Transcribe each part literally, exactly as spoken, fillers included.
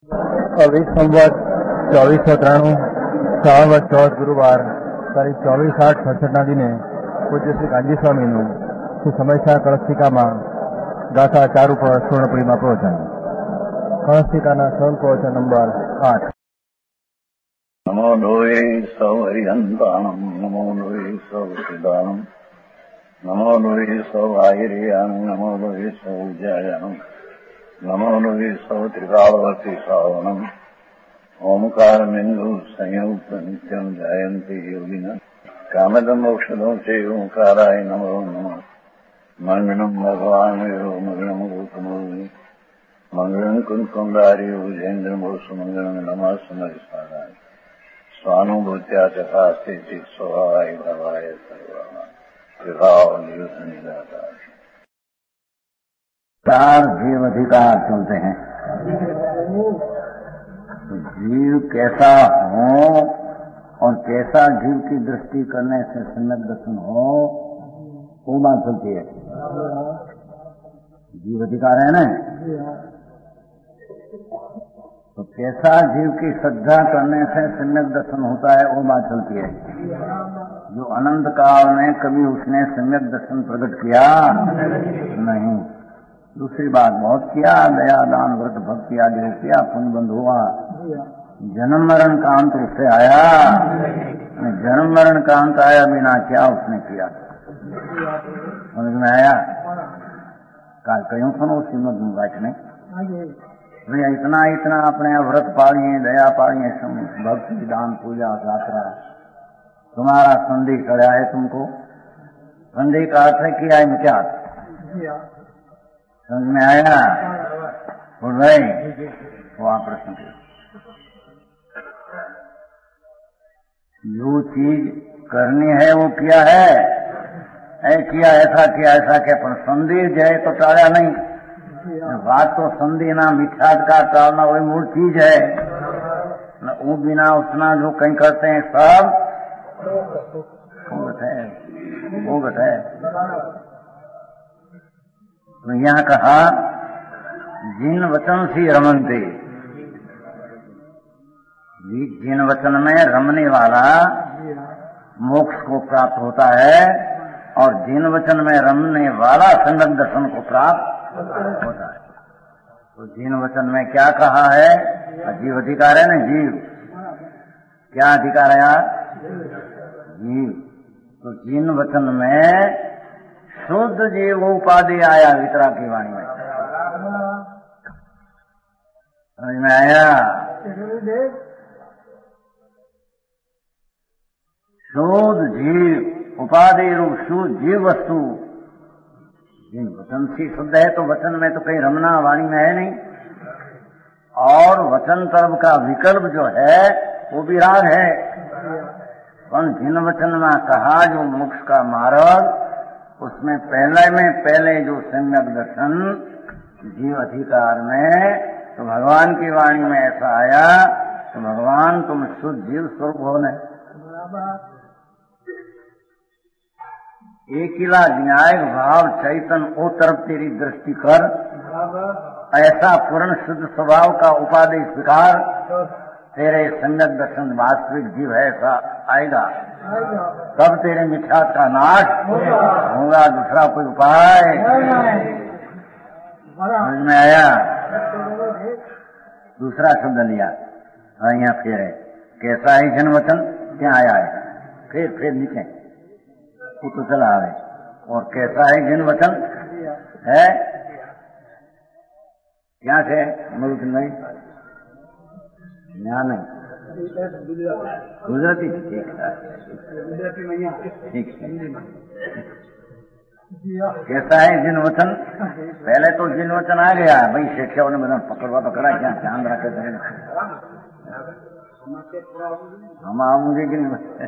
અવિત સંવત ચોવીસો ત્રાણું શ્રાવણ ચૌદ ગુરુવાર તારીખ ચોવીસ આઠ છઠ્ઠના દિને પૂજ્ય શ્રી કાંજી સ્વામીનું શ્રી સમયસા કળશિકામાં ગાથા ચાર ઉપર સ્વર્ણપુરીમાં પ્રવચન. કળશિકાના સ્વયં પ્રવચન નંબર આઠ. નમો લોહે સૌ હરિહંતાણમ નમો લોહે સૌ સિદ્ધાણમ નમો લોહે સૌ આયર્યાણમ નમો લોહે સૌ જયાણમ નમો લોહે સૌ ત્રિકાળવતી શ્રાવણમ ઓમકાર બિંદુ સંયુક્ત નિત્યમ જયંતી યોગિના કામદમ મોક્ષદમ સે ઓંકારાય નમો નમઃ. મંગળમ ભગવાન મંગળમ ગૌતમોની મંગળમ કુંકુંડાર્યો જૈન્દ્રમોસુ મંગળમ નમઃ સમરિસ્વારાય સ્વાનુભૂત્યા ચકાસ્તે ચિત સ્વભાવાય ભવાય સર્વમાં વિભાવ નિદાતા. चार जीव अधिकार चलते हैं. तो जीव कैसा हो और कैसा जीव की दृष्टि करने से सम्यक दर्शन हो, वो बात चलती है. जीव अधिकार है ना. तो कैसा जीव की श्रद्धा करने से सम्यक दर्शन होता है, वो बात चलती है. जो अनंत काल में कभी उसने सम्यक दर्शन प्रकट किया नहीं. दूसरी बात बहुत किया, दया दान व्रत भक्ति आदि किया, पुण्य बंध हुआ, जन्म मरण का अंत उससे आया. जन्म मरण का अंत आया बिना क्या उसने किया, समझ में आया. काल कहीं सुनो श्रीमद बैठने भैया इतना इतना अपने व्रत पालिए, दया पालिए, भक्ति दान पूजा यात्रा, तुम्हारा संधि चढ़ा है तुमको. संधि का अर्थ है किया है क्या, समझ में आया. बोल भाई वहां प्रश्न जो चीज करनी है वो किया है, ऐ किया ऐसा किया ऐसा किया, पर संधि जय तो टाला नहीं. बात तो संधि ना मिथ्यात का टालना वही मूल चीज है. वो बिना उसना जो कहीं करते हैं सब भोगत है, भोगत है. तो यहाँ कहा जिन वचन सी रमनते, जिन वचन में रमने वाला मोक्ष को प्राप्त होता है और जिन वचन में रमने वाला संगत दर्शन को प्राप्त होता है. तो जिन वचन में क्या कहा है, जीव अधिकार है ना. जीव क्या अधिकार है यार, जीव. तो जिन वचन में शुद्ध जीव उपाधि आया वितरा की वाणी में, समझ में आया. शुद्ध जीव उपाधि रूप शुद्ध जीव वस्तु जिन वचन से शुद्ध है, तो वचन में तो कहीं रमना वाणी में है नहीं. और वचन तरफ का विकल्प जो है वो भी राग है. पर जिन वचन में कहा जो मोक्ष का मार्ग, उसमें पहले में पहले जो सम्यक दर्शन जीव अधिकार में, तो भगवान की वाणी में ऐसा आया तो भगवान तुम शुद्ध जीव स्वरूप होने. एकिला न्यायिक भाव चैतन ओ तरफ तेरी दृष्टि कर, ऐसा पूर्ण शुद्ध स्वभाव का उपाधि स्वीकार, तेरे सम्यक दर्शन वास्तविक जीव है ऐसा आएगा, तब तेरे मिथ्यात का नाश होगा. दूसरा कोई उपाय समझ में आया. दूसरा शब्द लिया यहाँ फिर है कैसा है जन वचन, क्या आया है फिर फिर नीचे वो तो चला आवे. और कैसा है जन वचन है क्या से मुल्क नहीं यहाँ नहीं गुजराती ठीक है ठीक है. कैसा है जिन वचन, पहले तो जिन वचन आ गया भाई, शिक्षाओं ने बता पकड़वा पकड़ा क्या ध्यान रखे थे हम मुझे जिन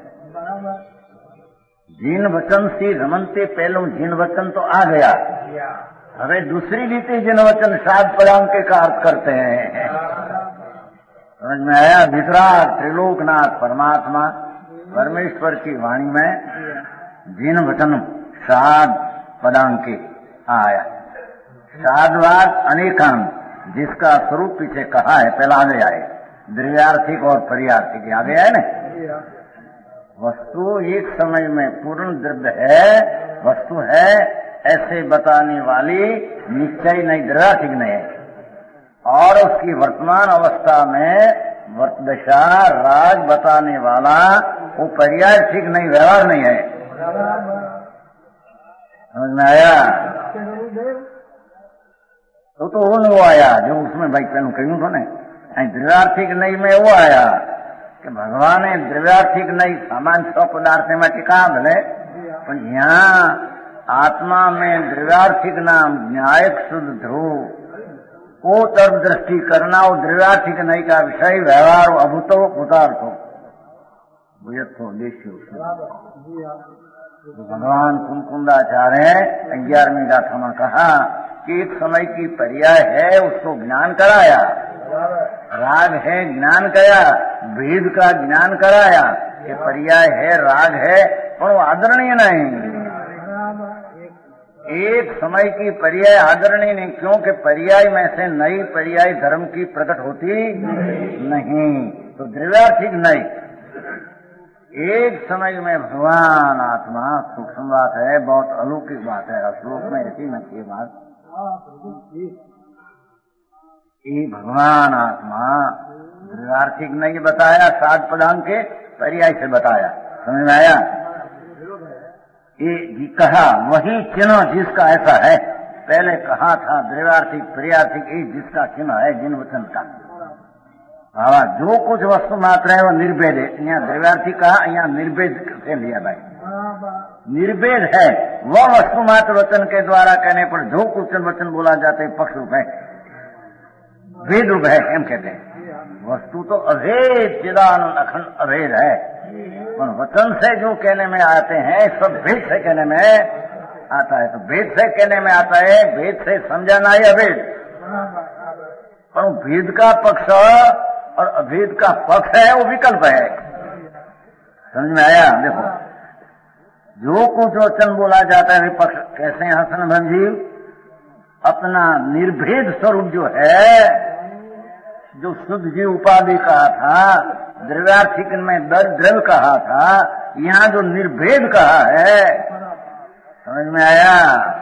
जिन वचन से रमनते पहले जिन वचन तो आ गया. હવે दूसरी रीति जिन वचन सात पदांक का अर्थ करते हैं, समझ में आया. वितराग त्रिलोकनाथ परमात्मा परमेश्वर की वाणी में जिन वचन सात पदांक आया. साधवाद अनेकांत जिसका स्वरूप पीछे कहा है, पहला आगे आए, द्रव्यार्थिक और पर्यार्थिक आगे आए ना। वस्तु एक समय में पूर्ण द्रव्य है, वस्तु है ऐसे बताने वाली निश्चय नहीं, द्रव्यार्थिक नहीं है। और उसकी वर्तमान अवस्था में वर्तदशा राग बताने वाला वो पर्यार्थिक नहीं, व्यवहार नहीं है। समझ में आया? तो तो वो नहीं वो आया जो उसमें भाई तेन कहूं तो नहीं, द्रव्यार्थिक नहीं में वो आया कि भगवान द्रव्यार्थिक नहीं सामान्य सौ पदार्थ में टिका भले, पर यहाँ आत्मा में द्रव्यार्थिक नाम न्यायिक शुद्ध ध्रुव को तर्क दृष्टि करना, वो द्रव्यार्थिक नहीं का विषय व्यवहार अभूतो भूतार्थ हो भूयत्थो देश्यो। तो भगवान कुंकुंदाचार्य ग्यारहवीं गाथा में कहा कि एक समय की पर्याय है, उसको ज्ञान कराया, राग है ज्ञान कराया, भेद का ज्ञान कराया कि पर्याय है राग है, पर वो आदरणीय नहीं। एक समय की पर्याय आदरणीय नहीं, क्योंकि पर्याय में से नई पर्याय धर्म की प्रकट होती नहीं, तो द्रव्यार्थिक नहीं। एक समय में भगवान आत्मा सूक्ष्म बात है, बहुत अलौकिक बात है, श्लोक में ऐसी नहीं है बात। ये भगवान आत्मा द्रव्यार्थिक नहीं बताया, सात पदांग के पर्याय से बताया। समझ में आया? ये कहा वही चिन्ह जिसका ऐसा है, पहले कहा था द्रव्यार्थिक पर्यार्थिक, ये जिसका चिन्ह है जिन वचन का। हाँ, जो कुछ वस्तु मात्र है वो निर्भेद है। यहाँ द्रव्यार्थिक कहा, यहाँ निर्भेद से लिया भाई, निर्भेद है वह वस्तु मात्र वचन के द्वारा कहने पर जो कुछ वचन बोला जाते पक्ष रूप है, भेद रूप है, हम कहते हैं। वस्तु तो अभेद चिदानंद अखंड अभेद है, पर वचन से जो कहने में आते हैं सब भेद से कहने में आता है। तो भेद से कहने में आता है, भेद से समझाना ही अभेद, पर भेद का पक्ष और अभेद का पक्ष है वो विकल्प है। समझ में आया? देखो, जो कुछ वचन बोला जाता है विपक्ष कैसे हैं हसन भंजीव, अपना निर्भेद स्वरूप जो है, जो शुद्ध जीव उपाधि कहा था, द्रव्यार्थिक में द्रव्य कहा था, यहाँ जो निर्भेद कहा है, समझ में आया?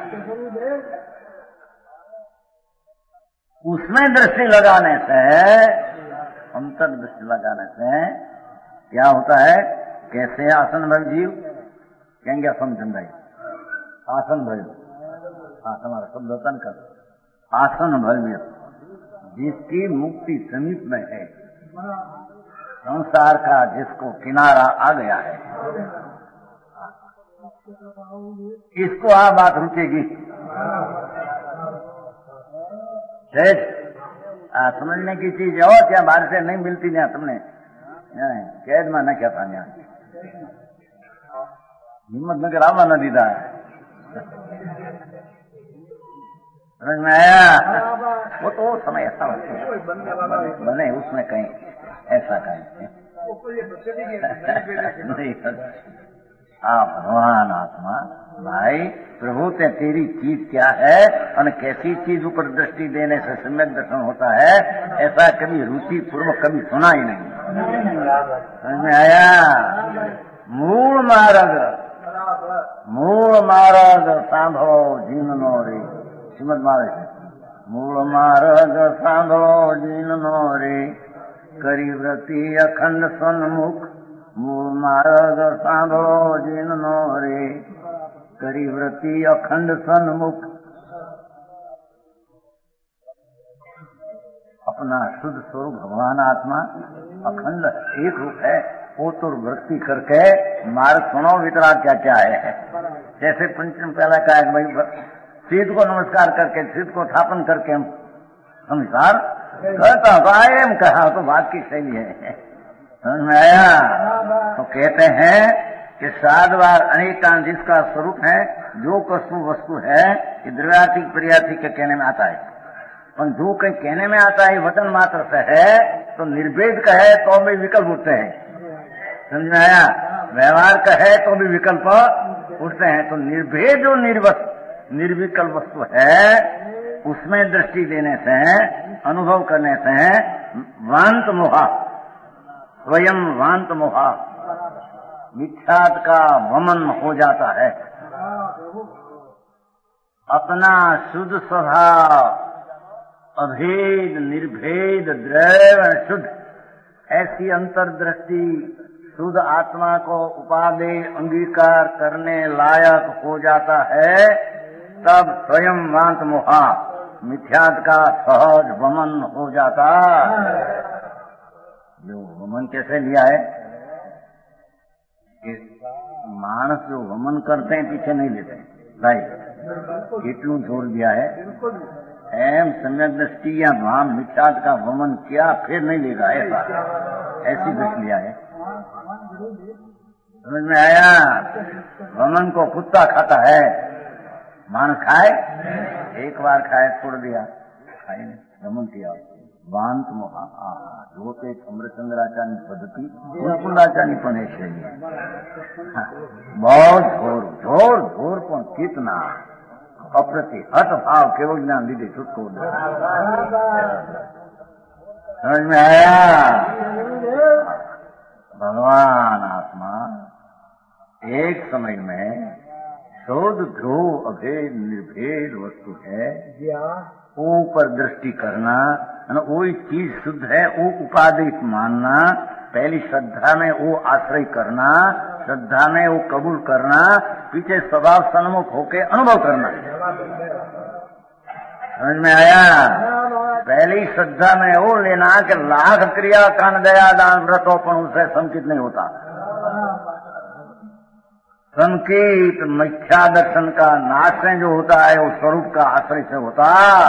उसमें दृष्टि लगाने से, अंतर दृष्टि लगाने से क्या होता है? कैसे आसन भव जीव कहेंगे समझन भाई, आसन भव, आसन हमारा शब्द वतन कर, आसन भव्य जिसकी मुक्ति समीप में है, संसार का जिसको किनारा आ गया है, इसको आ बात रुकेगी। समझने की चीज और क्या बाहर से नहीं मिलती ना, तुमने कैद में न क्या था यहाँ हिम्मत नगर आवा न दीदा है। समझ में आया? वो तो समय ऐसा बने उसमें कहीं ऐसा कहीं नहीं। हाँ, भगवान आत्मा भाई प्रभु ते तेरी चीज क्या है और कैसी चीज ऊपर दृष्टि देने से सम्यक दर्शन होता है, ऐसा कभी रुचि पूर्वक कभी सुना ही नहीं। समझ में आया? मूल मार्ग, मूल मार्ग सांभो जीवनो रे, श्रीमद मार्ग, मूल मार्ग सांभो जीवनो रे, करी व्रति अखंड सन्मुख, मूल मार्ग सांभो जीवनो रे, करी व्रति अखंड सन्मुख। अपना शुद्ध स्वरूप भगवान आत्मा अखंड एक रूप है, वो तो वृत्ति करके मार्ग सुनो वितराग क्या क्या है। जैसे पंचम पहला का है भाई, सीध को नमस्कार करके, सीध को स्थापन करके हम संसार करता हूँ, कहा तो बात की शैली है। समझ में आया? तो कहते हैं कि सात बार अनेकांत जिसका स्वरूप है, जो वस्तु वस्तु है, कि द्रव्यार्थिक पर्यार्थिक के कहने में आता है, और जो कहीं कहने में आता है वचन मात्र से है, तो निर्भेद का है तो भी विकल्प उठते हैं। समझ में आया? व्यवहार का है तो भी विकल्प उठते हैं। तो निर्भेद जो निर्वस्त निर्विकल्प वस्तु है, उसमें दृष्टि देने से, अनुभव करने से वांत मोहा, स्वयं वांत मोहा, मिथ्यात का वमन हो जाता है। अपना शुद्ध स्वभाव, अभेद, निर्भेद, द्रव्य शुद्ध, ऐसी अंतर्दृष्टि शुद्ध आत्मा को उपादेय अंगीकार करने लायक हो जाता है, तब स्वयं वांत मोहा, मिथ्यात का सहज वमन हो जाता। जो वमन कैसे लिया है कि मानस जो वमन करते हैं पीछे नहीं लेते भाई, કેટલું जोर दिया है, एम सम्यक दृष्टि या वहां मिथ्यात का वमन किया फिर नहीं लेगा, ऐसा ऐसी दृष्टि लिया है। समझ में आया? वमन को कुत्ता खाता है, मानस खाए, एक बार खाए छोड़ दिया, खाए नहीं, वमन किया, वांत मोहा। जो ते अमृतचंद्राचार्य पद्धति गुरुकुंडाचार्य पण एक है, बहुत घोर घोर घोर पण कितना अप्रति हट भाव केवल ज्ञान लीधे छुटको। समझ में आया? भगवान आत्मा एक समय में शोध ध्रुव अभेद निर्भेद वस्तु है, ऊपर दृष्टि करना, वही चीज शुद्ध है वो उपादेय मानना, पहली श्रद्धा में वो आश्रय करना, श्रद्धा में वो कबूल करना, पीछे स्वभाव सन्मुख होके अनुभव करना। समझ में आया? पहली श्रद्धा में वो लेना कि लाख क्रिया कान दया दान व्रतोपण उससे संकित नहीं होता। संकेत मिथ्या दर्शन का नाश जो होता है वो स्वरूप का आश्रय से होता।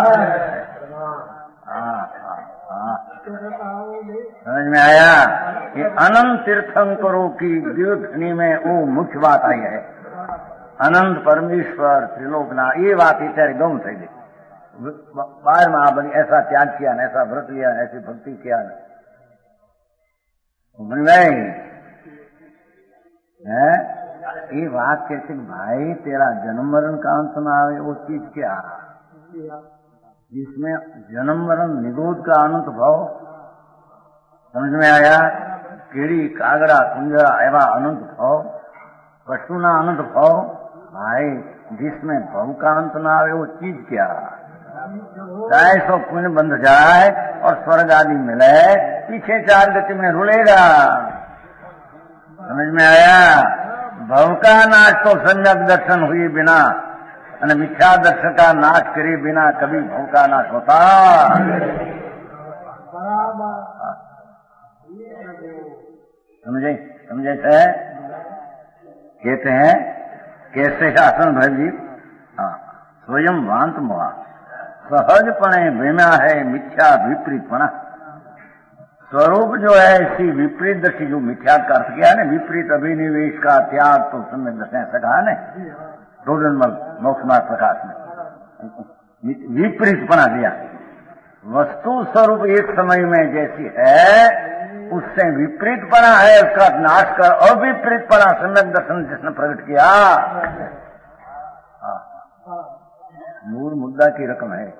समझ में आया कि अनंत तीर्थंकरों की दिव्यधनी में वो मुख्य बात आई है, अनंत परमेश्वर त्रिलोकना, ये बात इत्यादि गम थी गई। बाहर में बनी ऐसा त्याग किया न, ऐसा व्रत लिया, ऐसी भक्ति किया न, समझ में है। ये बात कहते भाई तेरा जन्म मरण का अंत ना आवे, वो चीज क्या जिसमें जन्म मरण निरोध का अनंत भाव। समझ में आया? कीड़ी कागड़ा कुंजरा एवं अनंत भाव, पशु ना अनंत भाव, भाई जिसमें भव का अंत ना आवे वो चीज क्या। चाहे सो पुण्य बंध जाए और स्वर्ग आदि मिले, पीछे चार गति में रुलेगा। समझ में आया? भव का नाश तो सम्यक दर्शन हुए बिना और मिथ्या दर्शन का नाश करे बिना कभी भव का नाश होता। समझे? समझे से कहते हैं कैसे शासन भजी। हाँ, स्वयं वांत मोहा सहजपणे वेम्या है मिथ्या विपरीतपणा। स्वरूप जो है ऐसी विपरीत दृष्टि, जो मिथ्यात का अर्थ किया है ना, विपरीत अभिनिवेश का त्याग तो सम्यक दर्शन ऐसा कहा है रोजनमल मोक्ष मार्ग प्रकाश में, विपरीत बना दिया। वस्तु स्वरूप एक समय में जैसी है उससे विपरीत पना है, उसका नाश कर अविपरीत पना सम्यक दर्शन जिसने प्रकट किया। मूल मुद्दा की रकम है।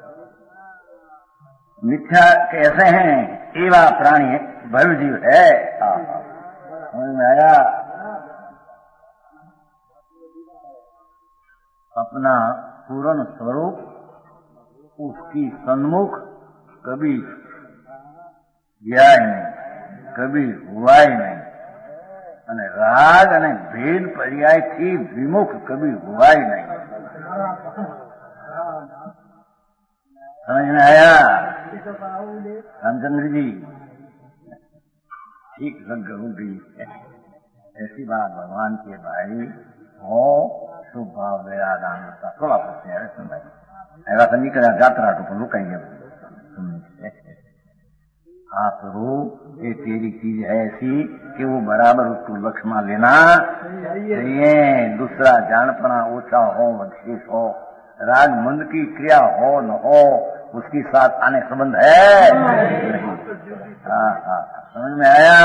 मिथ्या कैसे हैं? एवा प्राणी भव्य जीव है। समझ में आया? अपना पूर्ण स्वरूप उसकी सन्मुख कभी गया ही नहीं, कभी हुआ ही नहीं, અને રાગ અને ભેદ પર્યાયથી વિમુખ કભી हुआ ही नहीं। समझ में आया? रामचंद्र जी ठीक लग होगी ऐसी बात भगवान के भाई हो शुभ भाव दया दान थोड़ा पूछते हैं सुन ऐसा तो नहीं करा यात्रा तो रुकेंगे आप रो ये तेरी चीज है ऐसी कि वो बराबर उसको लक्ष्य में लेना चाहिए। दूसरा जानपना ओछा हो विशेष हो, राग मंद की क्रिया हो न हो उसकी साथ आने संबंध है नहीं। हाँ हाँ समझ में आया?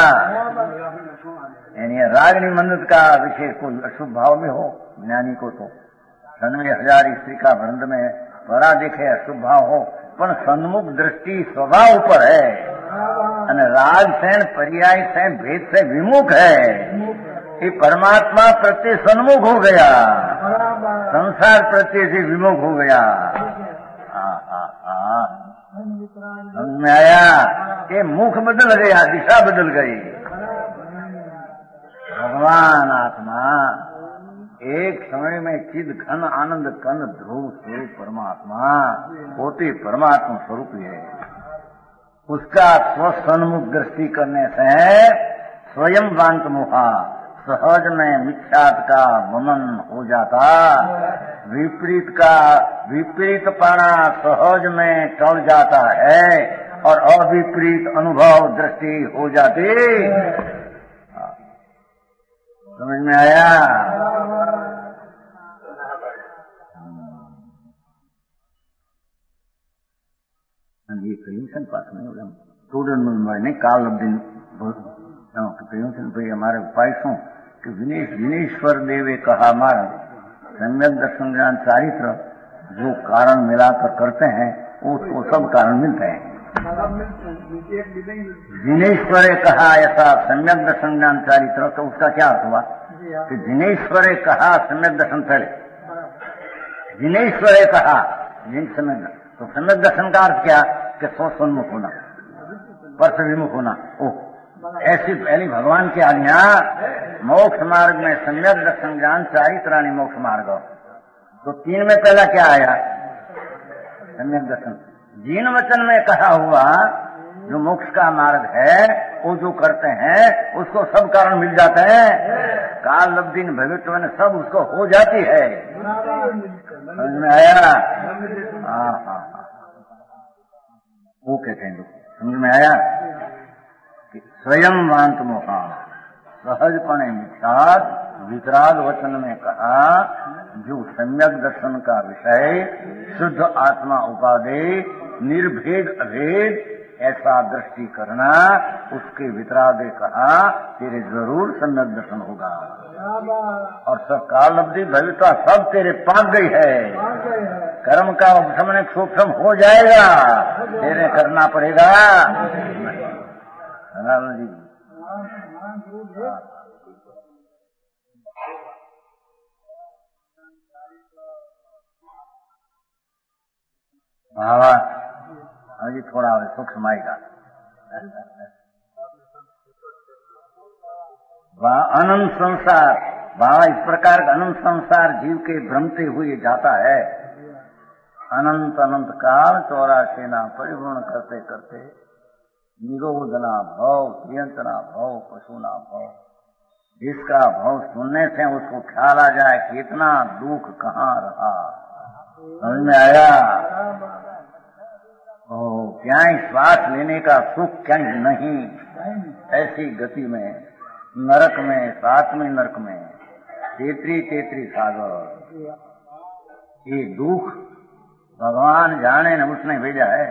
यानी रागनी मंद का विशेष कोई अशुभ भाव में हो ज्ञानी को तो सन्वे हजार स्त्री का वृंद में પરા દેખે અશુભ ભાવ હો પણ સન્મુખ દ્રષ્ટિ સ્વભાવ ઉપર है અને રાગ से पर्याय से भेद से विमुख है। ये परमात्मा प्रत्ये सन्मुख हो गया, संसार प्रत्ये से विमुख हो गया। समझ में आया कि मुख बदल गया, दिशा बदल गई। भगवान आत्मा एक समय में चिद घन आनंद कन ध्रुव स्वरूप परमात्मा होते परमात्मा स्वरूप है। उसका स्वसन्मुख दृष्टि करने से स्वयं वांत मुहा सहज में मिथ्यात का वमन हो जाता, विपरीत का विपरीत पाना सहज में टल जाता है और अविपरीत अनुभव दृष्टि हो जाती। समझ में आया? ये कहीं पास नहीं हो स्टूडेंट में काल दिन भाई हमारे उपाय शू कि विनेश विनेश्वर देवे कहा हमारा सम्यक दर्शन ज्ञान चारित्र जो कारण मिलाकर करते हैं वो वो सब कारण मिलते हैं। जिनेश्वरे कहा ऐसा सम्यक दर्शन ज्ञान चारित्र, तो उसका क्या अर्थ हुआ कि जिनेश्वरे कहा सम्यक दर्शन पहले, जिनेश्वरे कहा जिन सम्यक, तो सम्यक दर्शन का अर्थ क्या कि स्वसन्मुख होना, परस विमुख होना। ओह, ऐसी पहली भगवान की आज्ञा मोक्ष मार्ग में सम्यक दर्शन ज्ञान चारित्राणी मोक्ष मार्ग, तो तीन में पहला क्या आया? सम्यक दर्शन। जीन वचन में कहा हुआ जो मोक्ष का मार्ग है वो जो करते हैं उसको सब कारण मिल जाते हैं, काल लब्धि भविष्य में सब उसको हो जाती है। समझ में आया? हाँ हाँ वो कहते हैं, समझ में आया कि स्वयं वांत मोहा सहजपणे मिथ्यात वितराग वचन में कहा जो सम्यक दर्शन का विषय शुद्ध आत्मा उपाधि निर्भेद अभेद ऐसा दृष्टि करना, उसके वितरागे कहा तेरे जरूर सम्यक दर्शन होगा और सब काल अवधि भविष्य सब तेरे पाक गई है। कर्म का उपशमन सूक्ष्म हो जाएगा, तेरे करना पड़ेगा। जी बाबा अभी थोड़ा सूक्ष्म आएगा। अनंत संसार बाबा इस प्रकार का अनंत संसार जीव के भ्रमते हुए जाता है। अनंत अनंत काल चौरासी ना परिपूर्ण करते करते निरोधना भाव, प्रियंतना भाव, पशुना भाव, जिसका भाव सुनने से उसको ख्याल आ जाए कि इतना दुख कहाँ रहा। समझ में आया? ओ क्या श्वास लेने का सुख कहीं नहीं, ऐसी गति में नरक में, सातवें नरक में तेतरी तेतरी सागर, ये दुख भगवान जाने न उसने भेजा है।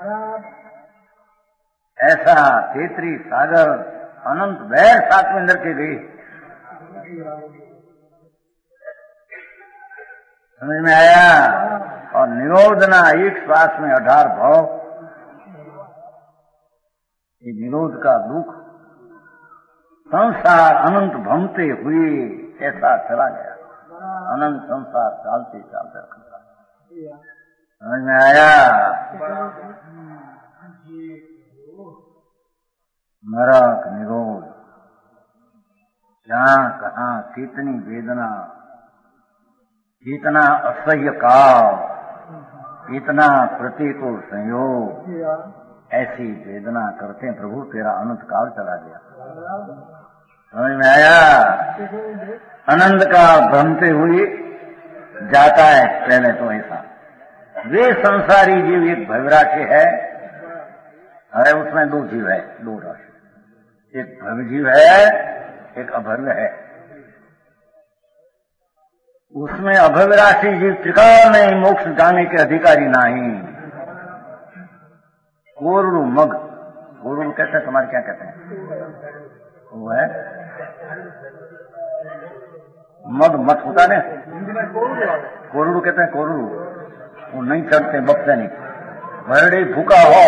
ऐसा तेतरी सागर अनंत वैर सातवें नरक के गई। समझ में आया? और निरोधना एक श्वास में अठार भाव, ये निरोध का दुख संसार अनंत भ्रमते हुए ऐसा चला गया, अनंत संसार चालते चालते रखता। समझ में आया? नरक निरोध जहाँ कहाँ कितनी वेदना, कितना असह्य काल, कितना प्रतिकूल संयोग, ऐसी वेदना करते प्रभु तेरा अनंत काल चला गया। समझ में आया? अनंत काल भ्रमते हुए जाता है। पहले तो ऐसा वे संसारी जीव एक भवराशि है, अरे उसमें दो जीव है, दो राशि, एक भव जीव है एक अभव्य है। उसमें अभव्य राशि जीव त्रिकाल में मोक्ष जाने के अधिकारी नहीं। कोरुरु मग, कोरुरु कहते हैं, तुम्हारे क्या कहते हैं? वो है मग मत होता है, कोरुरु कहते हैं, कोरुरु वो नहीं चढ़ते, बकते नहीं। भरड़ी भूखा हो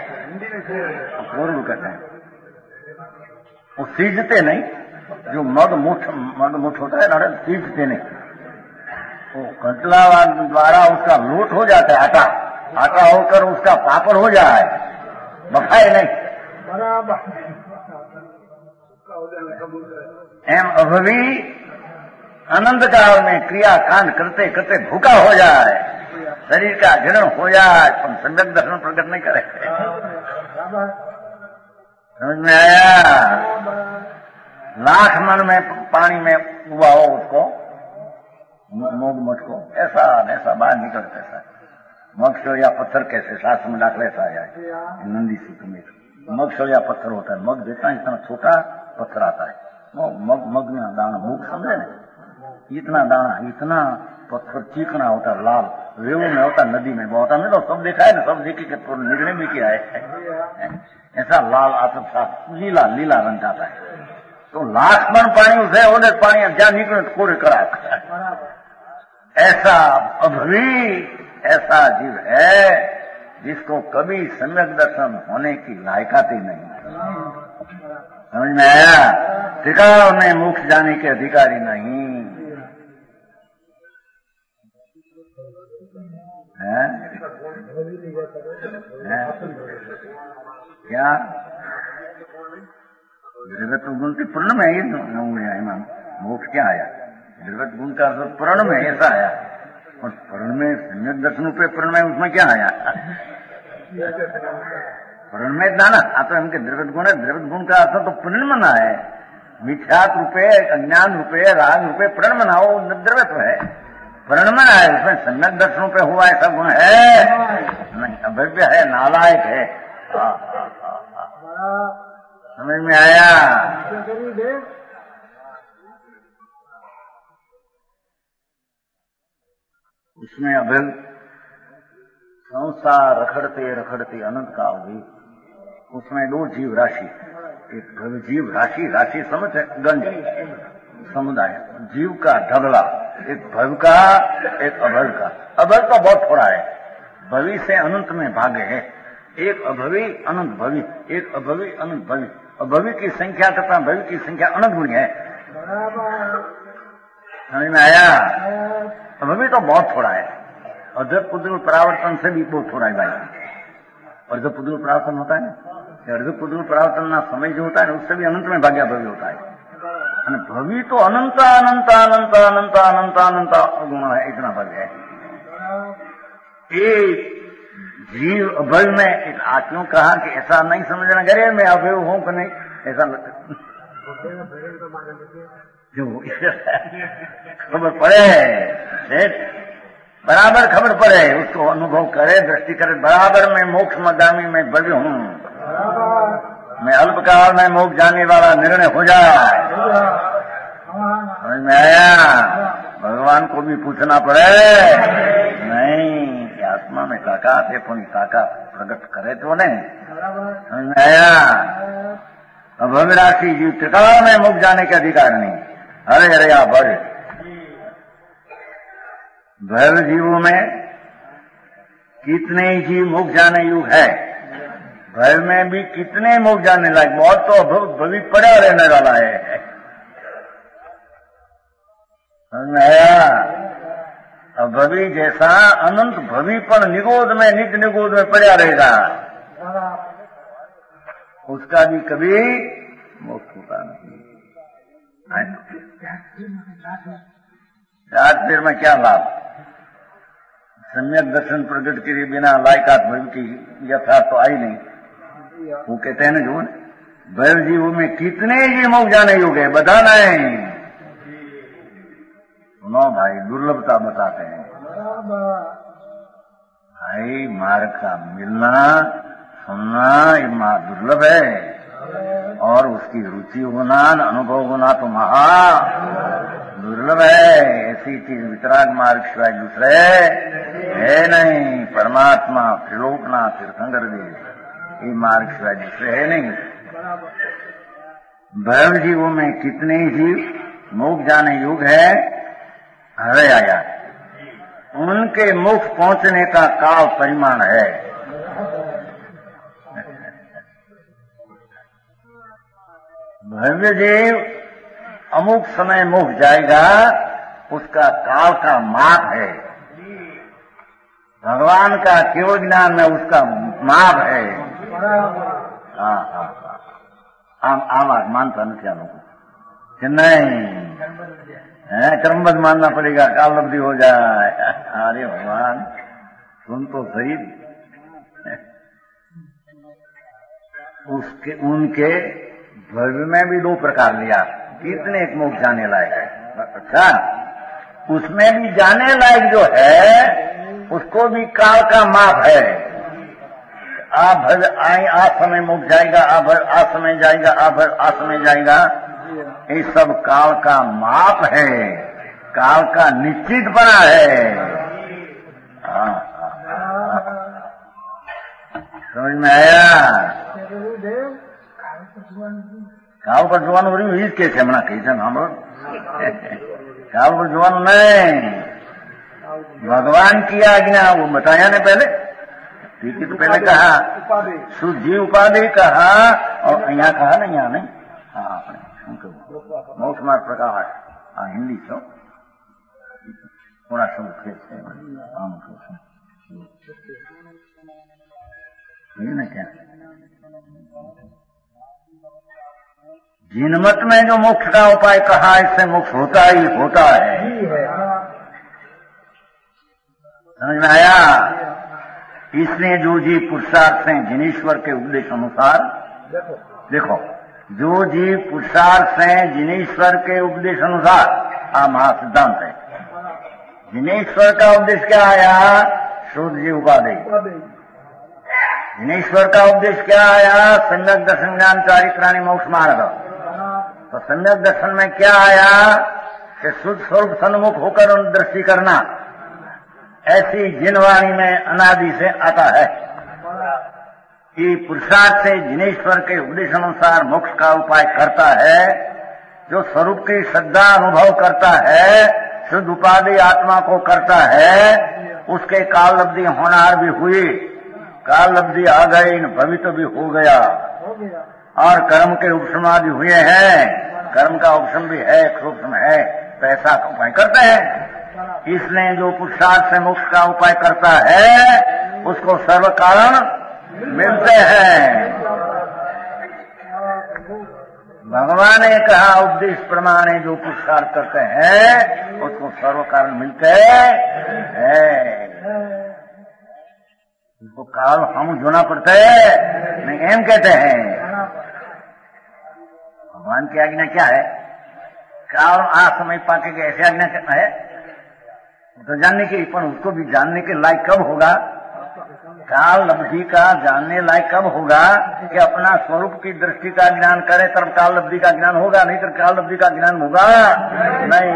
पूर्व कहते हैं, वो सीजते नहीं। जो मग मुठ मग मुठ होता है ना, सीजते नहीं। वो कटला द्वारा उसका लोट हो जाता है, आटा आटा होकर उसका पापड़ हो जाए, बखाए नहीं। एम अभवी आनंद काल में क्रिया कांड करते करते भूखा हो जाए, शरीर का जीर्ण हो जाए, पर सम्यक दर्शन प्रकट नहीं करे। समझ में आया? लाख मन में पानी में हुआ हो उसको, मोग मठ को, ऐसा ऐसा बाहर निकलता है। मगसो या पत्थर कैसे शास्त्र में दाखिल ऐसा आया है नंदी सूत्र में। मगसो या पत्थर होता है, मग देता है इतना छोटा पत्थर आता है, वो मग मग में दाना मूग समझे ना, इतना दाना, इतना पत्थर चिकना होता है, लाल रेवू में होता, नदी में होता। मैं तो सब देखा है ना, सब देखी के निर्णय भी किया है। ऐसा लाल आता साफ लीला लीला रंग आता है। तो लाख मन पानी उसे होने पानी जहां निकले तो कोरे करा। ऐसा अभवी ऐसा जीव है जिसको कभी सम्यक दर्शन होने की लायकात ही नहीं। समझ में आया? टिकाव में मोक्ष जाने के अधिकारी नहीं है, है? क्या जगत गुण के पूर्ण में ही मोक्ष क्या आया? जगत गुण का पूर्ण में ऐसा आया, और पूर्ण में सम्यक दर्शन पे पूर्ण में उसमें क्या आया? पूर्ण में दाना आता है उनके द्रव्य गुण है। द्रव्य गुण का अर्थ तो पूर्ण मना है, मिथ्यात रूपे अज्ञान रूपे राग रूपे पूर्ण मना, वो द्रव्यत्व है, पूर्ण मना है। उसमें सम्यक दर्शनों पे हुआ ऐसा गुण है नहीं, अभव्य है, नालायक है। समझ में आया? उसमें अभल संसार रखड़ते रखड़ते अनंत काल भी, उसमें दो जीव राशि, एक भव जीव राशि, राशि समझ है गंज समुदाय, जीव का ढगला, एक भव का एक अभव का। अभव का बहुत थोड़ा है, भवि से अनंत में भागे है, एक अभवी अनंत भवि, एक अभवी अनंत भवि। अभवी की संख्या तथा भवि की संख्या अनंत गुणी है। समझ में आया? अभवी तो बहुत थोड़ा है, अर्ध पुद्गल परावर्तन से भी बहुत थोड़ा है भाई। अर्ध पुद्गल परावर्तन होता है ना, अर्ध पुद्गल परावर्तन ना समय जो होता है उससे भी अनंत में भाग्या भवि होता है। भवि तो अनंत अनंत अनंत अनंत अनंत अनंत गुण है, इतना भव्य है। एक जीव अभव में एक आत्मा कहा कि ऐसा नहीं समझना, करे मैं अभव हूं कि नहीं, ऐसा लगता जो खबर पड़े, बराबर खबर पड़े, उसको अनुभव करे, दृष्टि करे, बराबर मैं मोक्ष मगामी में भव्य हूं, मैं अल्पकाल में मोक्ष जाने वाला निर्णय हो जाए। समझ में आया? भगवान को भी पूछना पड़े नहीं कि आत्मा में ताकत है, पुण्य ताकत प्रकट करे तो नहीं। समझ में आया? अभव राशि जीव त्रिकाल में मुक्त जाने के अधिकार नहीं। अरे अरे या बड़े भव जीवों में कितने जीव मुक्त जाने युग है, भव में भी कितने मुक्त जाने लायक, बहुत तो अभव भवि पड़ा रहने वाला है। समझ में आया? अभवी जैसा अनंत भवि पर निगोद में निज निगोद में पड़ा रहेगा, उसका भी कभी मोक्ष होता नहीं। आज देर में क्या लाभ? सम्यक दर्शन प्रकट के बिना लायकात भव की यथार्थ तो आई नहीं। वो कहते हैं ना जो भव जीवों में कितने जीव मोक्ष जाने योग्य है, बता नहीं। सुनो भाई, दुर्लभता बताते हैं भाई, मार्ग का मिलना सुनना ये महा दुर्लभ है, और उसकी रुचि होना अनुभव होना तो महा दुर्लभ है। ऐसी चीज वितराग मार्ग सिवाय दूसरे है नहीं। परमात्मा त्रिलोकनाथ तीर्थंकर देव ये मार्ग सिवाय दूसरे है नहीं। भव जीवों में कितने जीव मोक्ष जाने योग है, हरे आया उनके मुख पहुंचने का काल परिमाण है। भव्य जीव अमुक समय मुख जाएगा, उसका काल का माप है। भगवान का केवल ज्ञान में उसका माप है। हाँ हाँ आम आवाज मानता नहीं क्या लोग कि नहीं है, क्रमबद्ध मानना पड़ेगा, काल लब्धि हो जाए। अरे भगवान सुन तो सही। उसके उनके भव्य में भी दो प्रकार लिया, कितने एक मुख जाने लायक है। अच्छा, उसमें भी जाने लायक जो है उसको भी काल का माप है। आ भर आई आ समय मुख जाएगा, आ भर आ समय जाएगा, आ भर आ समय जाएगा, ये सब काल का माप है, काल का निश्चित बना है। हाँ समझ में आया? काल पर જોવાનું રહ્યું એ જ કે છે હમણાં કહી છે ને સાંભળો, काल पर જોવાનું नहीं, भगवान की आज्ञा वो बताया ने पहले, ठीक है, तो पहले कहा शुद्धि उपाधि कहा और यहाँ कहा ना, यहाँ नहीं, हाँ अपने मोक्ष मार्ग प्रकाश, हाँ हिंदी छो थोड़ा सब फिर से ना क्या जिनमत में जो मोक्ष का उपाय कहा, इससे मोक्ष होता ही होता है। समझ में आया? इसलिए जो जीव पुरुषार्थ से जिनेश्वर के उपदेश अनुसार, देखो जो जीव पुरुषार्थ से जिनेश्वर के उपदेश अनुसार, आ महा सिद्धांत है। जिनेश्वर का उपदेश क्या आया? शुद्ध जीव उपाधि। जिनेश्वर का उपदेश क्या आया? सम्यक दर्शन ज्ञान चारित्राणि मोक्ष मार्ग। तो सम्यक दर्शन में क्या आया कि शुद्ध स्वरूप सन्मुख होकर उन दृष्टि करना, ऐसी जिनवाणी में अनादि से आता है कि पुरुषार्थ से जिनेश्वर के उपदेश अनुसार मोक्ष का उपाय करता है, जो स्वरूप की श्रद्धा अनुभव करता है, शुद्ध उपाधि आत्मा को करता है, उसके काल लब्धि होनहार भी हुई, काल लब्धि आ गई, भविष्य भी हो गया, और कर्म के उपशम आदि हुए हैं, कर्म का उपशम भी है, उपशम है, तो ऐसा उपाय करते हैं। इसलिए जो पुरुषार्थ से मोक्ष का उपाय करता है उसको सर्व कारण मिलते हैं। भगवान ने कहा उपदेश प्रमाणे जो पुरुषार्थ करते हैं उसको सर्व कारण मिलते हैं। उसको काल हम जोना पड़ता है, नहीं एम कहते हैं। भगवान की आज्ञा क्या है? काल आ समय पाके के ऐसी आज्ञा करना है तो जानने की, पर उसको भी जानने के लायक कब होगा? काल लब्धि का जानने लायक कब होगा कि अपना स्वरूप की दृष्टि का ज्ञान करे तब काल लब्धि का ज्ञान होगा, नहीं तो काल लब्धि का ज्ञान होगा नहीं।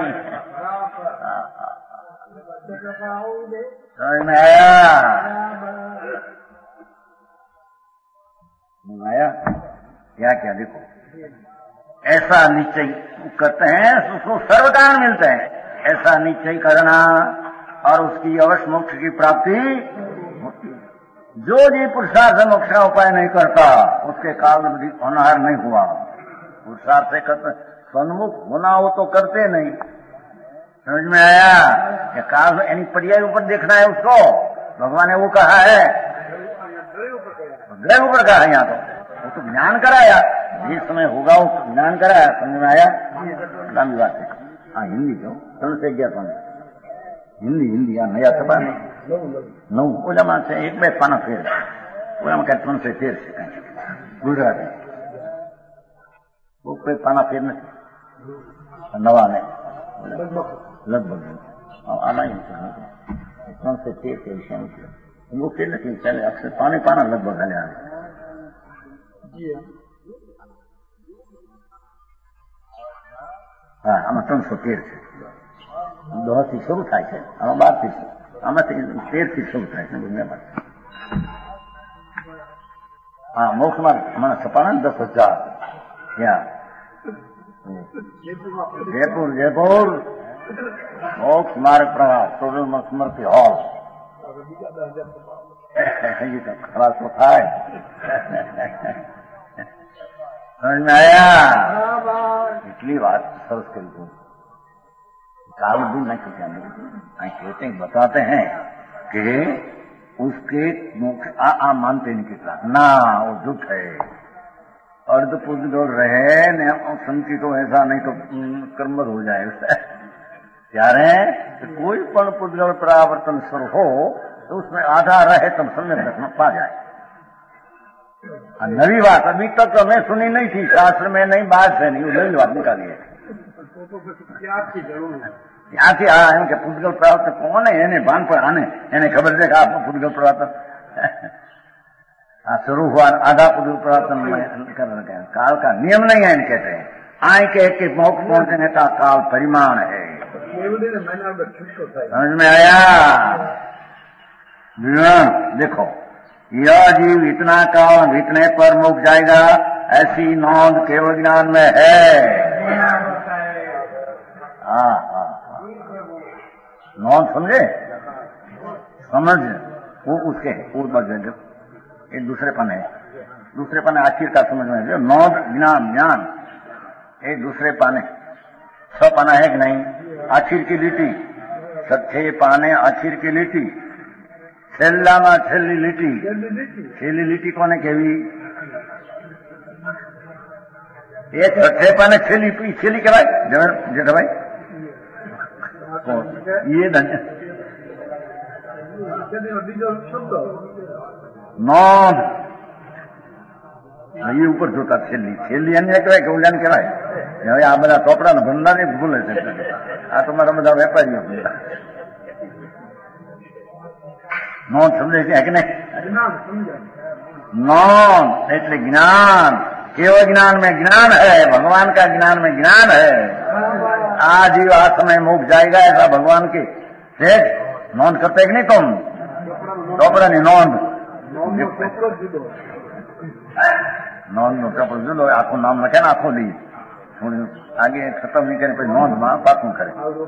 समझ में आया? आया क्या क्या? देखो ऐसा निश्चय करते हैं उसको सर्व कारण मिलते हैं, ऐसा निश्चय करना और उसकी अवश्य मोक्ष की प्राप्ति होती है। जो जी पुरुषार्थ से मोक्ष का उपाय नहीं करता उसके काल होनहार नहीं हुआ। पुरुषार्थ से करते सन्मुख होना हो तो करते नहीं। समझ में आया? क्या काल यानी पर्याय ऊपर देखना है उसको, भगवान ने वो कहा है, ग्रह ऊपर कहा है, यहाँ तो वो तो ज्ञान कराया, जिस समय होगा वो ज्ञान कराया। समझ में आया? लंबी बात है। हाँ हिंदी क्यों चलो से गया था हिंदी हिंदी यहाँ नया छपा नहीं नौ ओजामा से एक બે પાના ફેર ઓજામાં કઈ ત્રણસો તેર છે કઈ ગુજરાતી वो कोई पाना फेर नहीं नवा ने लगभग आना ही ત્રણસો તેર के विषय में वो फेर नहीं चले अक्सर पाने पाना लगभग हले आने हाँ आम ત્રણસો તેર છે દસ થી શરૂ થાય છે, આમાં બાર થી આમાંથી તેર થી શરૂ થાય છે દુનિયામાં। हाँ મોક્ષમાં હમણાં છપાણા દસ હજાર यहाँ जयपुर जयपुर मोक्ष मार्ग प्रवाह सोडल स्मृति हॉल ये तो खरा तो था समझ में आया इतनी बात सरस करी थी काल भी नहीं कहते बताते हैं कि उसके मोक्ष आ, आ मानते नहीं कितना ना वो झूठ है अर्ध पुद्गल रहे न संकी तो ऐसा नहीं तो कर्मर हो जाए उससे यार है कि कोई पण पुद्गल परावर्तन स्वर हो तो उसमें आधा रहे तब सम्यक दर्शन पा जाए। नवी बात अभी तक हमें सुनी नहीं थी शास्त्र में नहीं बात है नहीं नवी बात निकाली है ત્યાંથી આ એમ કે પૂતગલ પ્રવર્તન કોને એને ભાન પર આને એને ખબર છે કે આ પૂતગલ પ્રવર્તન આ शुरू हुआ आधा पूतगल प्रवर्तन कर रखे हैं काल का नियम नहीं है कहते हैं आए के कि मोक्ष पहुंचने का काल परिमाण है समझ में आया देखो यह जीव इतना काल इतने पर मोक्ष जाएगा ऐसी नौंद केवल ज्ञान में है। हाँ हाँ नौंद समझे समझ वो उसके वो बच एक दूसरे पन है दूसरे पन आखिर का समझ में जो नौंद ज्ञान ज्ञान एक दूसरे पाने छ पाना है कि नहीं आखिर की लीटी छे पाने आखिर की लीटी छेल्लामा छेल्ली लीटी छेल्ली लीटी कोने केवी ये छठे पाने छेली छेली कहवाय जेठाभाई ये नौंध ये ऊपर જોતા છેલ્લી છેલ્લી અન્ય કહેવાય કે ઉલ્યાન કહેવાય હવે આ બધા ચોપડાના ભંડારની ભૂલે છે આ તમારા બધા વેપારીઓ નોંધ સમજે છે કે નહીં नौन એટલે ज्ञान केवल ज्ञान में ज्ञान है भगवान का ज्ञान में ज्ञान है आज ही आज समय मोक्ष जाएगा ऐसा भगवान की सेठ नोंद करते कि नहीं तुम ચોપડા ની નોંધ નોંધ નો ચોપડો જુદો આખું નામ લખે ને આખું લી આગે ખતમ નહીં કરે પછી નોંધ માં પાકું કરે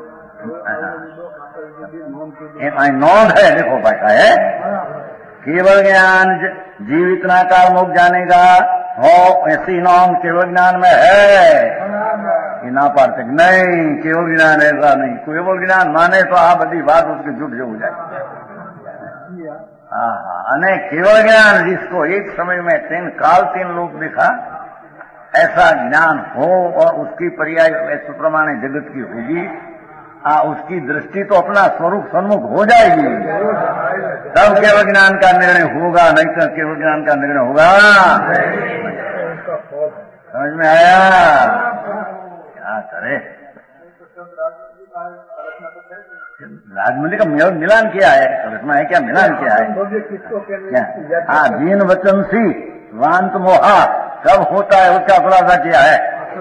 नौंध है देखो बैठा है केवल ज्ञान जीवित ना काल मुक्त जाने का हो ऐसी नौंध केवल ज्ञान में है कि ना पारते नहीं केवल ज्ञान ऐसा नहीं केवल ज्ञान माने तो आ बड़ी बात उसकी झूठ जो हो जाए हाँ हाँ अने केवल ज्ञान जिसको एक समय में तीन काल तीन लोग दिखा ऐसा ज्ञान हो और उसकी पर्याय ऐसे प्रमाणे जगत की होगी आ उसकी दृष्टि तो अपना स्वरूप सन्मुख हो जाएगी तब केवल ज्ञान का निर्णय होगा नहीं तो केवल ज्ञान का निर्णय होगा समझ में आया क्या करे राजमंदिर का मिलान किया है करिश्मा है क्या मिलान किया है क्या हाँ दीन वचन सी वांत मोहा कब होता है उसका खुलासा किया है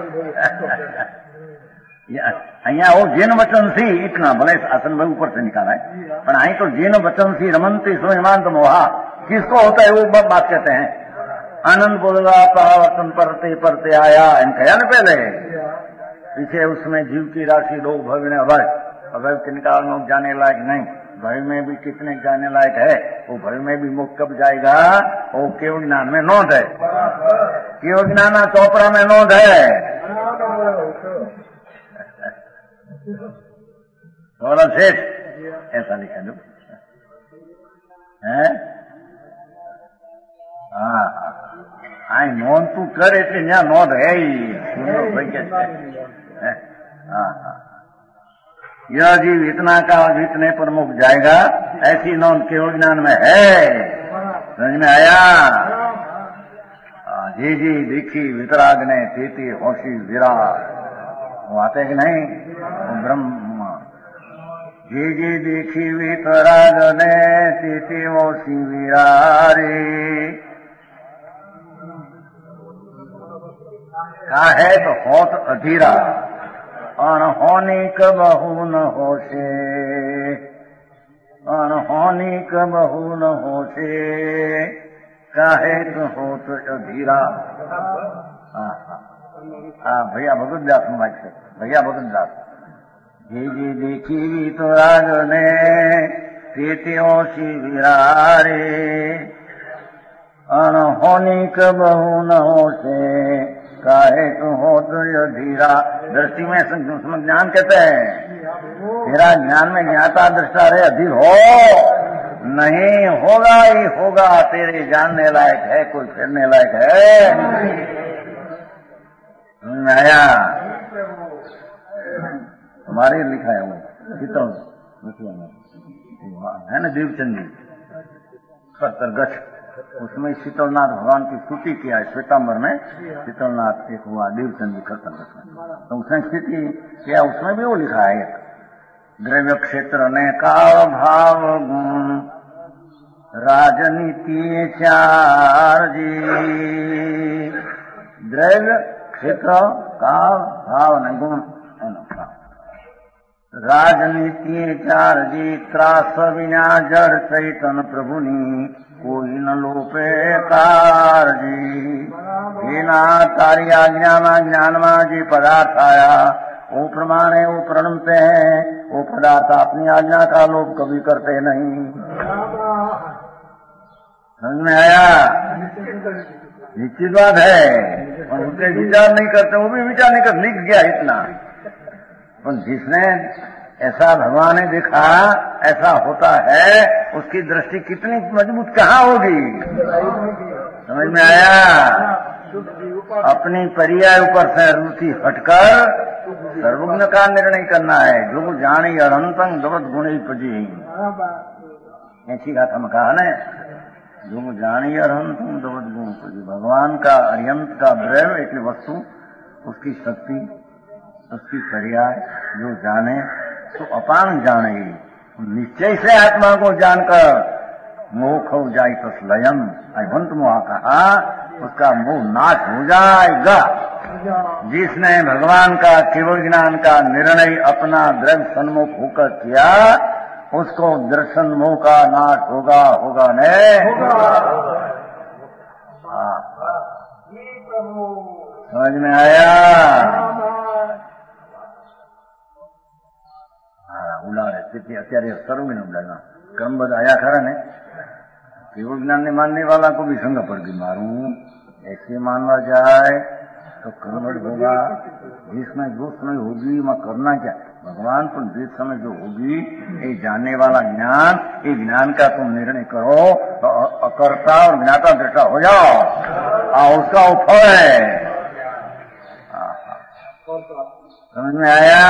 અહીંયા वो जीन वचन सी इतना भले आसन में ऊपर से निकाला है पर आई तो जीन वचन सी रमनती सुमांत मोहा किसको होता है वो बात कहते हैं आनंद बोलगा परावर्तन परते परते आया इन कया न पहले पीछे उसमें जीव की राशि लोग भव्य ने अभय अभय किनका लोग जाने लायक नहीं भय में भी कितने जाने लायक है वो भय में भी मुक्त कब जाएगा वो केवल ज्ञान में नोंद है केवल ज्ञान चौपड़ा में नोंद है गौरव सेठ ऐसा लिखा दो है हाँ हाँ हाँ नोंद तू कर એટલે ત્યાં નોંધ है ही हाँ हाँ यह जीव इतना का इतने पर मुक्त जाएगा ऐसी नोंद केवल ज्ञान में है समझ में आया जी जी देखी वितराग ने तेती होशी विराट वो आते कि नहीं ब्रह्म जी जी देखी वितराग ने तेती होशी विरारे का है तो होत अधीरा अनहोनी कबहू न होशे अनहोनी कबहू न होशे काहे तो होत अधीरा हाँ हाँ हाँ भैया भगत दास નું વાક્ય ભૈયા ભગત દાસ जी जी देखी भी तो राज ने पेटियों सी विरारे अनहोनी क बहु न हो से काहे तू हो तो धीरा। दृष्टि में ज्ञान कहते हैं, तेरा ज्ञान में ज्ञाता दृष्टा रे अधीर हो नहीं, होगा ही होगा, तेरे जानने लायक है, कोई फिरने लायक है। आया हमारे लिखा है वो शीतल है ना, देवचंद जी सत्तरगछ, उसमें शीतलनाथ भगवान की स्तुति किया है। श्वेतांबर में शीतलनाथ एक हुआ देवचंद जी सत्तरगछ में, तो उसने स्तुति किया, उसमें भी वो लिखा है द्रव्य क्षेत्र ने काल भाव गुण राजनीति चार जी। द्रव्य क्षेत्र काल भाव न गुण राजनीति चार जी। त्रास विना जड़ चैतन प्रभुनी कोई न लोपे कार जी। बिना तारी आज्ञा में ज्ञान में जी पदार्थ आया, वो प्रमाणे वो प्रणमते हैं, वो पदार्थ अपनी आज्ञा का लोप कभी करते नहीं। समझ में आया? निश्चित बात है, और उसके विचार नहीं करते, वो भी विचार नहीं कर, लिख गया इतना। और जिसने ऐसा भगवान ने देखा ऐसा होता है, उसकी दृष्टि कितनी मजबूत कहाँ होगी। समझ में आया? अपनी पर्याय ऊपर से रुचि हटकर सर्वज्ञ का निर्णय करना है। जो जानी अनंतं जगत गुणी पजी, ऐसी गाथा में कहा ना, जो जानी अनंतं जगत गुण पजी। भगवान का अरियंत का द्रव्य एक वस्तु, उसकी शक्ति, उसकी पर्याय जो जाने तो अपान जाने, निश्चय से आत्मा को जानकर मोह हो जाए तो लयम अभंत मोह कहा, उसका मोह नाश हो जाएगा। जिसने भगवान का केवल ज्ञान का निर्णय अपना द्रव्य सन्मुख होकर किया, उसको दर्शन मोह का नाश होगा, होगा नहीं समझ में आया? ઉડાડે તેથી અત્યારે સર્વને ઉડાડવા क्रमबद्ध आया खरा ने। केवल ज्ञान ने मानने वाला को भी संग पड़ गई, मारूं ऐसे मानवा जाए तो क्रमबद्ध होगा। जिसमें जो समय होगी वहाँ करना क्या, भगवान पर जिस समय जो होगी ये जानने वाला ज्ञान, ये ज्ञान का तुम निर्णय करो तो अकर्ता और ज्ञाता दृष्टा हो जाओ, आ उसका उफल है। समझ में आया?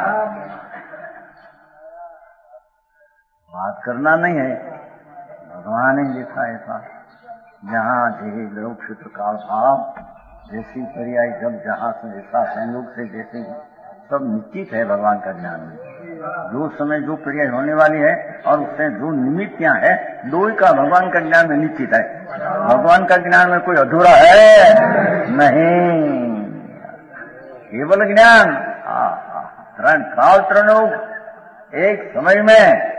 बात करना नहीं है, भगवान ने लिखा ऐसा। जहाँ जे द्रव क्षेत्र काल भाव जैसी पर्याय, जब जहाँ से जैसा संयोग से जैसे सब निश्चित है भगवान का ज्ञान में। जो समय जो पर्याय होने वाली है और उससे जो निमित्तियां है, दो ही का भगवान का ज्ञान में निश्चित है। भगवान का ज्ञान में कोई अधूरा है नहीं, केवल ज्ञान त्रण काल त्रणोग एक समय में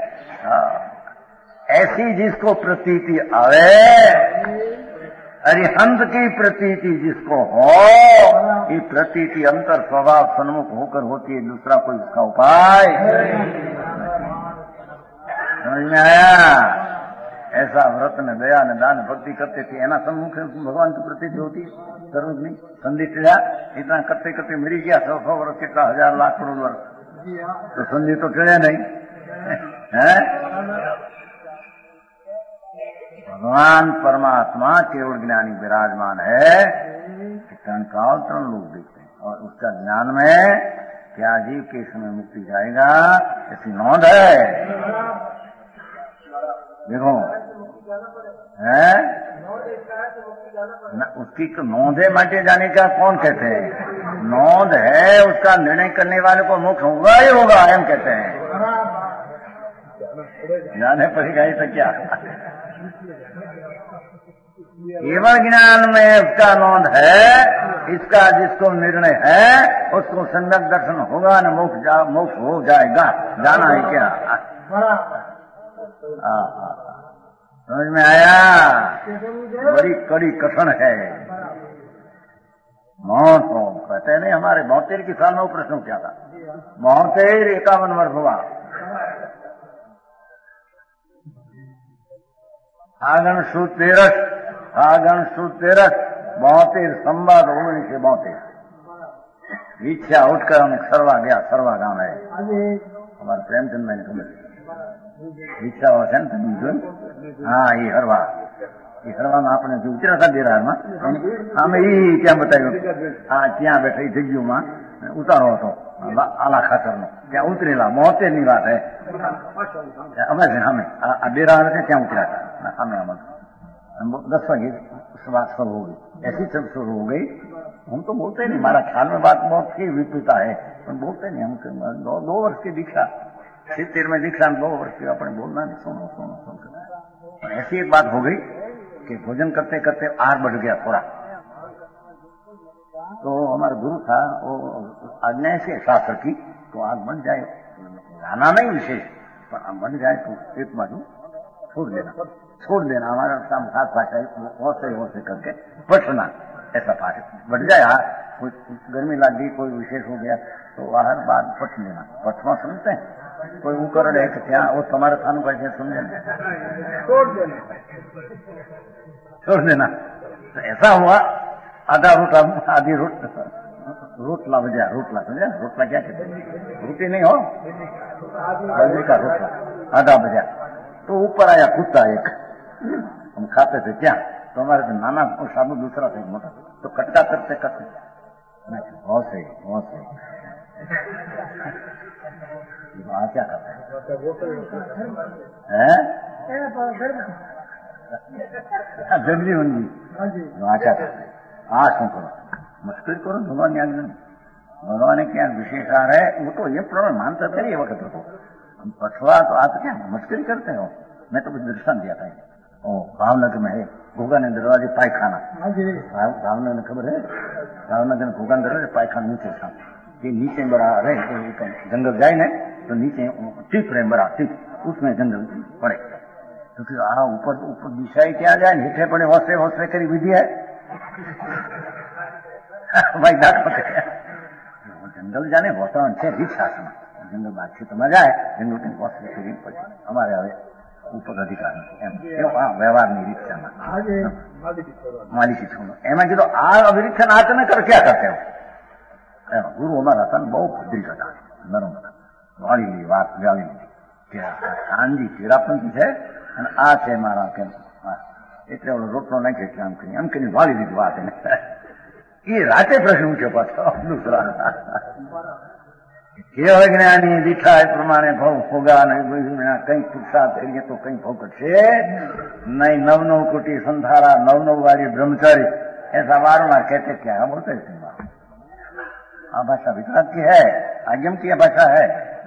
ऐसी जिसको प्रतीति आवे, अरिहंत की प्रतीति जिसको हो, ये प्रतीति अंतर स्वभाव सन्मुख होकर होती है, दूसरा कोई उसका उपाय। समझ में आया? ऐसा व्रत न दया न दान भक्ति करते थे, एना सन्मुख भगवान की प्रतीति होती है। सर्वज्ञ संदिग्ध इतना करते करते मरी गया, सौ सौ वर्ष कितना हजार लाख करोड़ वर्ष, तो संदिग्ध तो चढ़े नहीं है। भगवान परमात्मा केवल ज्ञानी विराजमान है, तरण काल तरण लोग देखते हैं, और उसका ज्ञान में क्या जीव के समय मुक्ति जाएगा ऐसी नोंद है। देखो है न, उसकी तो नोंदे माटे जाने का कौन कहते हैं? नोंद है, उसका निर्णय करने वाले को मोक्ष होगा ही होगा, एम कहते हैं। जाने पड़ेगा ही तो क्या, केवल ज्ञान में उसका नोंद है, इसका जिसको निर्णय है उसको सम्यक दर्शन होगा न मोक्ष जा, मोक्ष हो जाएगा। जाना है क्या? समझ में आया? बड़ी कड़ी कथन है। महोत्सव कहते नहीं, हमारे बहत्तर की साल में वो प्रश्न क्या था, बहत्तर इक्यावन वर्ष हुआ। फागण सुद तेरस, फागण सुद तेरस, बहत्तर संवाद ओगनीस सौ बहत्तर। ઈચ્છા ઉઠकर અમે સરવા ગયા, સરવા ગામ है हमारे प्रेमचंद भाई ने खबर ઈચ્છા છે ને તમે જોયું? હા, એ હરવા, એ હરવામાં આપણે જે ઉતર્યા હતા દેરામાં અમે એ ત્યાં બતાવ્યું, હા ત્યાં બેઠા એ જગ્યામાં ઉતારો હતો આલા ખાતરનો, ત્યાં ઉતરેલા મોતેર ની વાત હે અમે છે અમે આ ડેરા છે ત્યાં ઉતર્યા હતા અમે આમાં दस बजे बात शुरू हो गई, ऐसी सब शुरू हो गई। हम तो बोलते नहीं, हमारा ख्याल में बात बहुत की विपरीता है, पर बोलते नहीं। हम दो, दो वर्ष की दीक्षा, सित्तेर में दीक्षा, दो वर्ष की अपने बोलना नहीं, सुनो सुनो सुनो। ऐसी एक बात हो गई कि भोजन करते करते आर बढ़ गया थोड़ा, तो हमारा गुरु था वो आज्ञा से शास्त्र की, तो आग बन जाए, गाना नहीं विशेष, पर आग बन जाए तो एक बाजू छोड़ देना, छोड़ देना। हमारा शाम सात भाषा से वो से करके बचना, ऐसा पाठ बढ़ जाए। कोई गर्मी लग गई, कोई विशेष हो गया तो बाहर बाद पट देना। पटवा सुनते हैं, कोई ऊपर रहे तो क्या वो तुम्हारे थानों पर समझे, छोड़ देना, छोड़ देना। तो ऐसा हुआ, आधा रोटला, आधी रोट रोटला बजा, रोटला समझा, रोटला क्या कहते हैं, रोटी नहीं हो, बाजरे का रोटला, आधा बजा। तो ऊपर आया कुत्ता एक, हम खाते थे क्या, तो हमारे तो नाना और साधु दूसरा था मोटा, तो कटका करते करते बहुत सही बहुत सही, वहां क्या करते हैं, जल्दी होंगी वहां क्या करते, आज शू करो, मुश्किल करो, भगवान याद नहीं, भगवान ने क्या विशेष आ रहा है, वो तो ये प्रॉब्लम मानते थे ये वक्त तो पछवा, तो आप क्या मस्करी करते हो। मैं तो कुछ दृष्टान दिया था, ओ भावनगर में है घोगा ने दरवाजे पायखाना, भावनगर में खबर है, भावनगर में घोगा दरवाजे पायखाना नीचे था, ये नीचे बड़ा रहे, जंगल जाए ना तो नीचे टीप रहे, बड़ा टीप, उसमें जंगल पड़े, तो फिर आ ऊपर ऊपर दिशाई क्या जाए, नीचे पड़े, होसे होसे करी विधि है भाई डाक पकड़े, जंगल जाने वातावरण છે રીત શાસનમાં, જંગલ બાદ છે તો મજા આવે, જંગલ કઈ હોસ્પિટલ કરી પછી અમારે હવે ઉપર અધિકાર એમ કેવું આ વ્યવહારની રીત છે માલિકી છોડો એમાં કીધું આ અવિરીક્ષણ આ તમે કર ક્યાં કરતે હો, ગુરુ અમારા હતા બહુ ભદ્રિક હતા, નરમ હતા, વાળી લી વાત વાળી લીધી, કાનજી તેરાપંથી છે અને આ છે મારા કે એટલે ઓલો રોટલો નાખે એટલે આમ કરી આમ કરીને વાળી લીધી વાત એને, એ રાતે પ્રશ્ન ઉઠ્યો પાછો દૂસરા કેવા જ્ઞાની દીઠા એ પ્રમાણે ભાવ ફોગા કઈ પુરુષાર્થ કરીએ તો કઈ ભાવ ઘટશે नहीं, नव नव कोटि संधारा, नव नव वाली ब्रह्मचारी, ऐसा वारंवार कहते क्या है, बोलते हैं आ भाषा विकास की है, आगम की भाषा है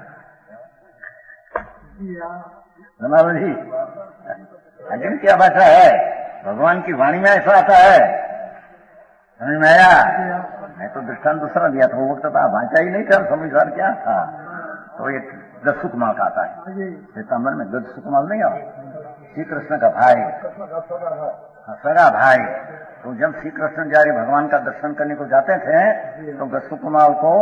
जनाब जी, आगम की भाषा है, भगवान की वाणी में ऐसा आता है, समझ में आया। मैं तो दृष्टांत दूसरा दिया था, वो वक्त था भाषा ही नहीं था, समझदार क्या था, तो एक गज सुकमाल का आता है, सितंबर में गज सुकमाल नहीं आओ, श्री कृष्ण का भाई, सगा भाई, तो जब श्री कृष्ण जारी भगवान का दर्शन करने को जाते थे तो गज सुकमाल को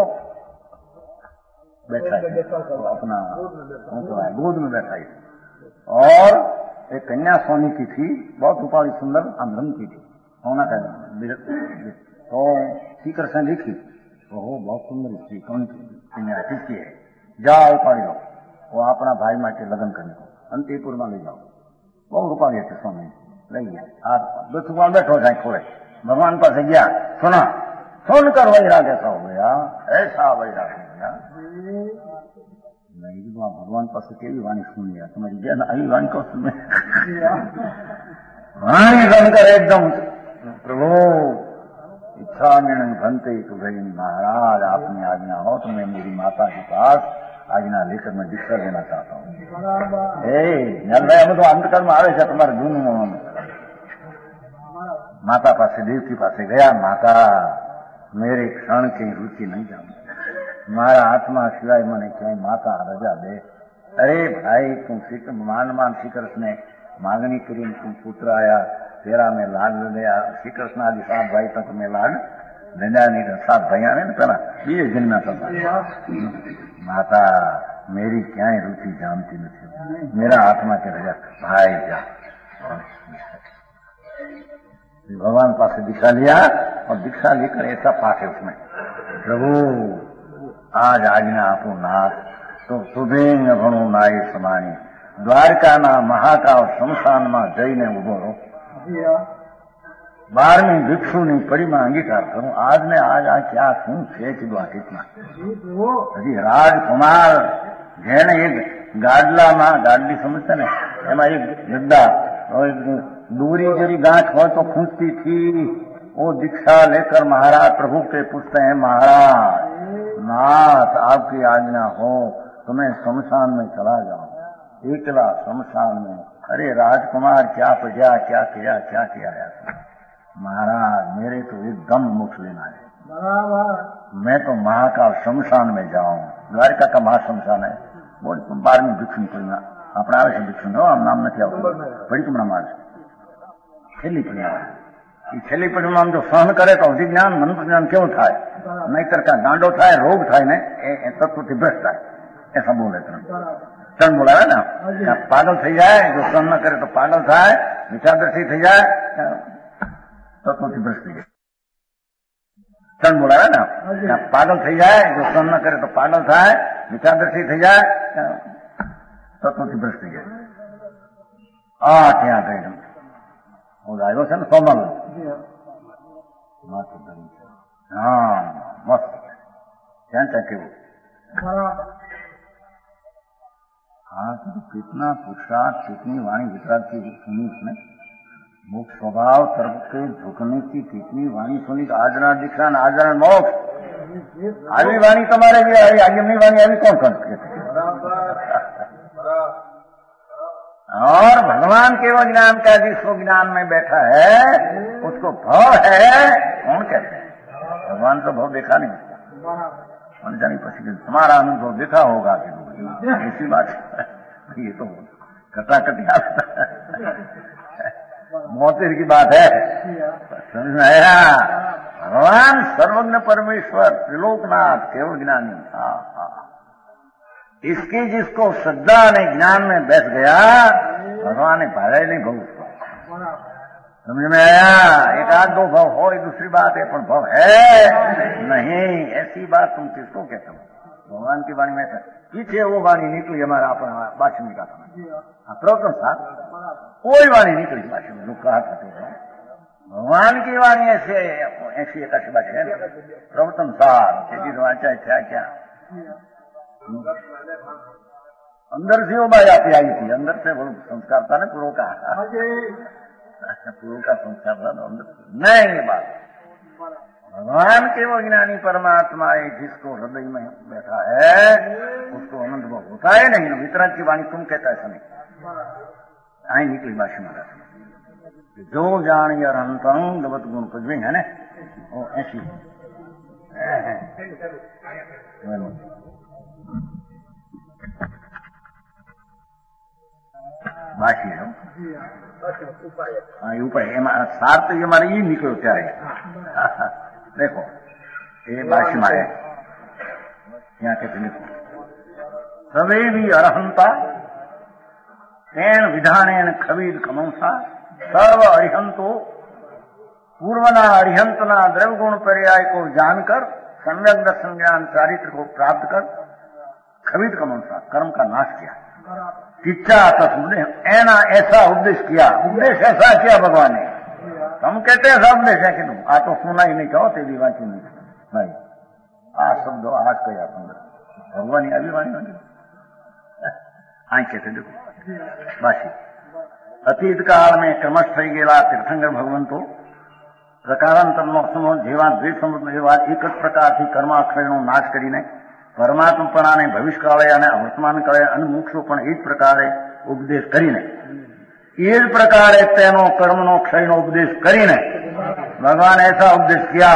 बैठा तो अपना गोद में बैठा, और एक कन्या सोनी की थी, बहुत रूपाली सुंदर आंध्रम की थी, सोना का, तो श्री कृष्ण देखी तो वो बहुत सुंदर स्त्री कौन किसकी है, जाओ उपाड़ी लो, वो अपना भाई माटे लग्न करने को अंतिपुर में ले जाओ, बहुत रुपाली है सोने लई गया, आप दुकान बैठो जाए खोए, भगवान पास गया, सुना सुनकर वैराग ऐसा हो गया, ऐसा वैराग हो गया, नहीं भगवान पास केवी वाणी सुन लिया, तुम्हारी जन आई वाणी को सुने वाणी सुनकर एकदम प्रभु इच्छा निर्णय भनते तो भाई महाराज आपने आज्ञा हो तो मैं मेरी माता के पास आज्ञा लेकर मैं दीक्षा देना चाहता हूँ। भाई हम तो अंतकर्म आवे છે તમારે જૂનું माता पास देवकी पास गया, माता मेरे क्षण की रुचि नहीं जाने, मारा आत्मा सिवाय मैंने क्या माता रजा दे। अरे भाई तुम श्री मान मान श्री कृष्ण ने मांगनी करी, तुम पुत्र आया, तेरा में लाड लिया, श्री कृष्ण आदि सात भाई तक में लाड ગંજાની સાત ભૈયા ને પેલા બીજે જન્મ્યા હતા. માતા मेरी ક્યાંય रुचि જામતી નથી. मेरा आत्मा के रजा भाई जा. भगवान पास से दीक्षा लिया और दीक्षा लेकर ऐसा पाठ है उसमें, प्रभु आज आज्ञा आपो नाथ तो सुधेंग भणो नाय समानी द्वारका ना महाकाल शमशान में जईने उभो रो. बारहवीं भिक्षुनी परिमा अंगीकार करूं. आज ने आज आ क्या शू छे कीधु आ कितना हजी राजकुमार જેને એક ગાડલામાં ગાડલી સમજતા ને એમાં એક ગદ્દા दूरी जरी गांठ हो तो खूंचती थी. वो दीक्षा लेकर महाराज प्रभु के पूछते हैं, महाराज नाथ आपकी आज्ञा हो तो मैं शमशान में चला जाऊं. एकला शमशान में. अरे राजकुमार क्या पजा क्या किया क्या किया है? महाराज मेरे तो एकदम मोक्ष लेना है. मैं तो महाकाल शमशान में जाऊं. द्वारका का महाशमशान है. बोल तुम बारहवीं भिक्षु पढ़ना अपने आवे से भिक्षु नो नाम नहीं आवતું પડી કમણા માર છેલ્લી પરિણામ એ છેલ્લી પરિણામ જો સહન કરે તો અધિજ્ઞાન મન જ્ઞાન કેવું થાય? નહીતર કા ગાંડો થાય રોગ થાય ને એ તત્વથી ભ્રષ્ટ થાય. ऐसा बोले चरण बोलावे ना पागल થઈ જાય જો સહન ન કરે તો પાગલ થાય. વિચારદર્શી થઈ જાય તત્વથી ભ્રષ્ટ થઈ જાય. चरण बोलावे ना पागल થઈ જાય જો સહન ન કરે તો પાગલ થાય. વિચારદર્શી થઈ જાય તત્વથી ભ્રષ્ટ થઈ જાય. આ ત્યાં ગઈ આવ્યો છે ને સોમલ માથે ધરી છે. હા મસ્ત ત્યાં ત્યાં કેવું. हाँ तो कितना पुरुषार्थ कितनी वाणी वितराग की सुनी उसने. मोक्ष स्वभाव सर्व के झुकने की कितनी वाणी सुनी. आजना दीक्षा न आजना मोक्ष. આવી વાણી તમારે જે આવી આગળની વાણી આવી कौन कर और भगवान के वो ज्ञान का जिसको ज्ञान में बैठा है उसको भव है कौन कहते हैं? भगवान तो भव देखा नहीं. जानी पसी तुम्हारा अनुभव देखा होगा कि ऐसी बात ये तो कटाकटी मोतिर की बात है. समझ में आया? भगवान सर्वज्ञ परमेश्वर त्रिलोकनाथ केवल ज्ञानी. हाँ हाँ इसकी जिसको श्रद्धा ने ज्ञान में बैठ गया भगवान ने पाया ही नहीं भव उसको. समझ में आया? एक आध दो भव हो दूसरी बात है पर भव है नहीं. ऐसी बात तुम किसको कहते हो? भगवान की वाणी में पीछे वो वाणी निकली हमारा अपना बादशाह का था प्रवचन था. कोई वाणी निकली बादशाह में लोग कहा था भगवान की वाणी ऐसे ऐसी एकाशी बात है प्रवचन सार वाचा क्या क्या अंदर से वो बात आती आई थी. अंदर से वो संस्कार था ना पूर्व का पूर्व का संस्कार था तो अंदर नहीं ये बात. भगवान के वो ज्ञानी परमात्मा है जिसको हृदय में बैठा है उसको आनंद भाव होता है नहीं. वितराग की वाणी तुम कहता ऐसा नहीं. आई निकली भाषा महाराज जो जान यार अंतरंग गवत गुण कुछ भी है ना वो ऐसी बाकी है. हाँ ये उपाय सार तो ये हमारे ये निकलो क्या है. देखो ये बाशी मारे यहाँ कहते देखो सवे भी अरहंता तेन विधानेन खवीद कमंसा सर्व अरिहंतो पूर्वना अरिहंतना द्रव्य गुण पर्याय को जानकर सम्यक दर्शन ज्ञान चारित्र को प्राप्त कर खवीद कमंसा कर्म का नाश किया. किच्चा तस्वीर ऐना ऐसा उपदेश किया. उपदेश ऐसा किया भगवान ने. हम कहते हैं ऐसा उपदेश है कि तुम आ तो सुना ही नहीं कहो तेरी वाची नहीं भाई आ शब्द आज कया सुंदर भगवान की अभिवाणी होगी. आई कहते देखो बाशी અતીત કાળ में क्रमश થઈ ગયેલા તીર્થંકર ભગવંતો પ્રકારાંતરનો સમૂહ જેવા દ્વિ સમુદ્ર એવા એક જ પ્રકારથી કર્માક્ષયનો નાશ કરીને પરમાત્મપણાને ભવિષ્યકાળે અને વર્તમાન કાળે અને મોક્ષો પણ એ જ પ્રકારે ઉપદેશ કરીને એ જ પ્રકારે તેનો કર્મનો ક્ષયનો ઉપદેશ કરીને भगवान ऐसा उपदेश किया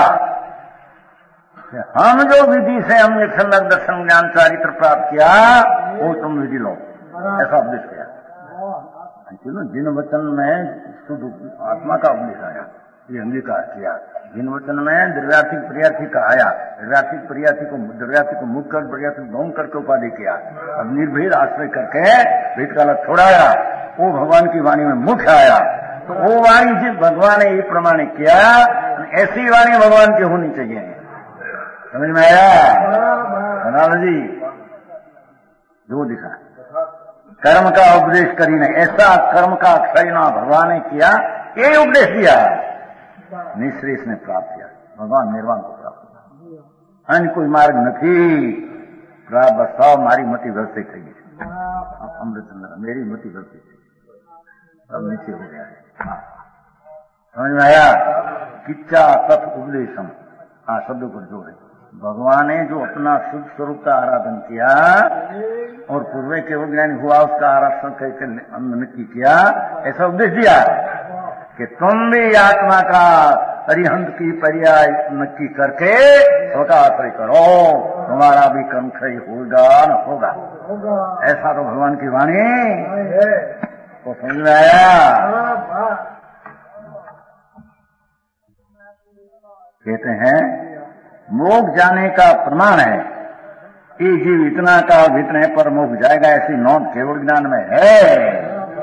हम जो विधि से हमने सम्यक दर्शन ज्ञान चारित्र प्राप्त किया वो तुम विधि लो. ऐसा उपदेश किया. जिन वचन में शुद्ध आत्मा का उपदेश आया ये अंगीकार किया। जिन वचन में द्रव्यार्थिक प्रियार्थी का आया, द्रव्यार्थिक प्रियार्थी को द्रव्यार्थी को मुक्त कर प्रियार्थी को गौण करके उपाधि किया, अब निर्भेद आश्रय करके भेद काला छोड़ाया, वो भगवान की वाणी में मुख्य आया। तो वो वाणी जिस भगवान ने ये प्रमाण किया, ऐसी वाणी भगवान की होनी चाहिए। समझ में आया बनारस जी? जो दिखा कर्म का उपदेश करीने, ऐसा कर्म का अक्षय ना भगवान ने किया, ये उपदेश दिया, निश्रेष ने प्राप्त किया, भगवान निर्वाण को प्राप्त किया। अन्य कोई मार्ग नहीं। बसाव मारी मती व्यवस्थित થઈ ગઈ છે। अमृतचंद्र मेरी मती व्यवस्थित થઈ गई, सब नीचे हो गया है। समझ में आया? किच्चा तत् उपदेशम, हाँ शब्दों पर जोर है। भगवान ने जो अपना शुद्ध स्वरूप का आराधन किया और पूर्व के वो ज्ञानी हुआ, उसका आराधन करके नक्की किया, ऐसा उपदेश दिया कि तुम भी आत्मा का अरिहंत की पर्याय नक्की करके स्वका आश्रय करो, तुम्हारा भी कर्म क्षय होगा न होगा। ऐसा तो भगवान की वाणी तो समझ में आया। कहते हैं मोक्ष जाने का प्रमाण है कि जीव इतना का इतने पर मोक्ष जाएगा, ऐसी नौंद केवल ज्ञान में है।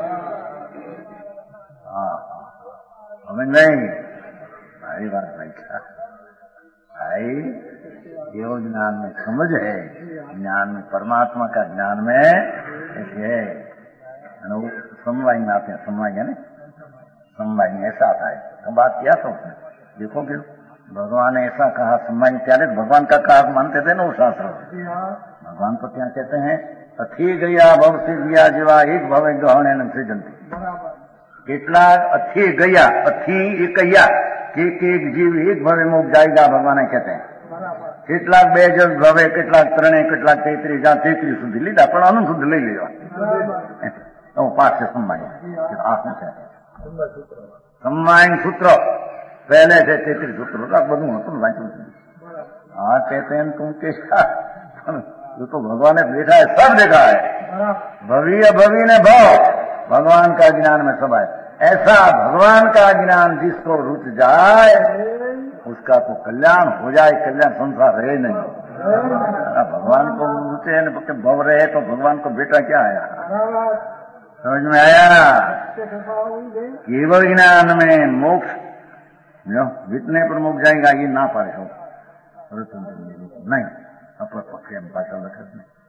समझ नहीं भाई? बात भाई क्या भाई? केवल ज्ञान में समझ है, ज्ञान में परमात्मा का ज्ञान में ऐसे है। समवाय में आते हैं, समवाय है ना, समवाय में ऐसा आता है। तो बात किया तो उसने देखो कि भगवान ने ऐसा कहा, समवाय त्यारे भगवान का कहा मानते थे ना वो शास्त्र। भगवान तो क्या कहते हैं? अथी गया भव से दिया जीवा एक भव गहन सृजंती। કેટલાક અથी गया, અથी एक कहिया कि एक जीव एक भवे मुक्त जाएगा, भगवान कहते हैं। કેટલાક બે જગ ભવે, કેટલાક ત્રણે, કેટલાક તેત્રીસ, જ્યાં તેત્રીસ સુધી લીધા, પણ અનંત સુધી લઈ લેવા તો પાઠ છે સમવાય। આ શું છે? સમવાય सूत्र पहले से तेत्रीस सूत्र બધું હતું વાંચ્યું। हाँ कहते हैं तुम कैसा, जो तो भगवान ने देखा है, सब देखा है। भवीय भवी ने भाव भगवान का ज्ञान में सब है। ऐसा भगवान का ज्ञान जिसको रुच जाए उसका तो कल्याण हो जाए, कल्याण संसार रहे नहीं। भगवान को रुचे न भव रहे तो भगवान को बेटा क्या आया? समझ में आया? केवल ज्ञान में मोक्ष जितने पर मोक्ष जाएगा ये ना पाए हो नहीं। अपर पक्ष में पाचल रखे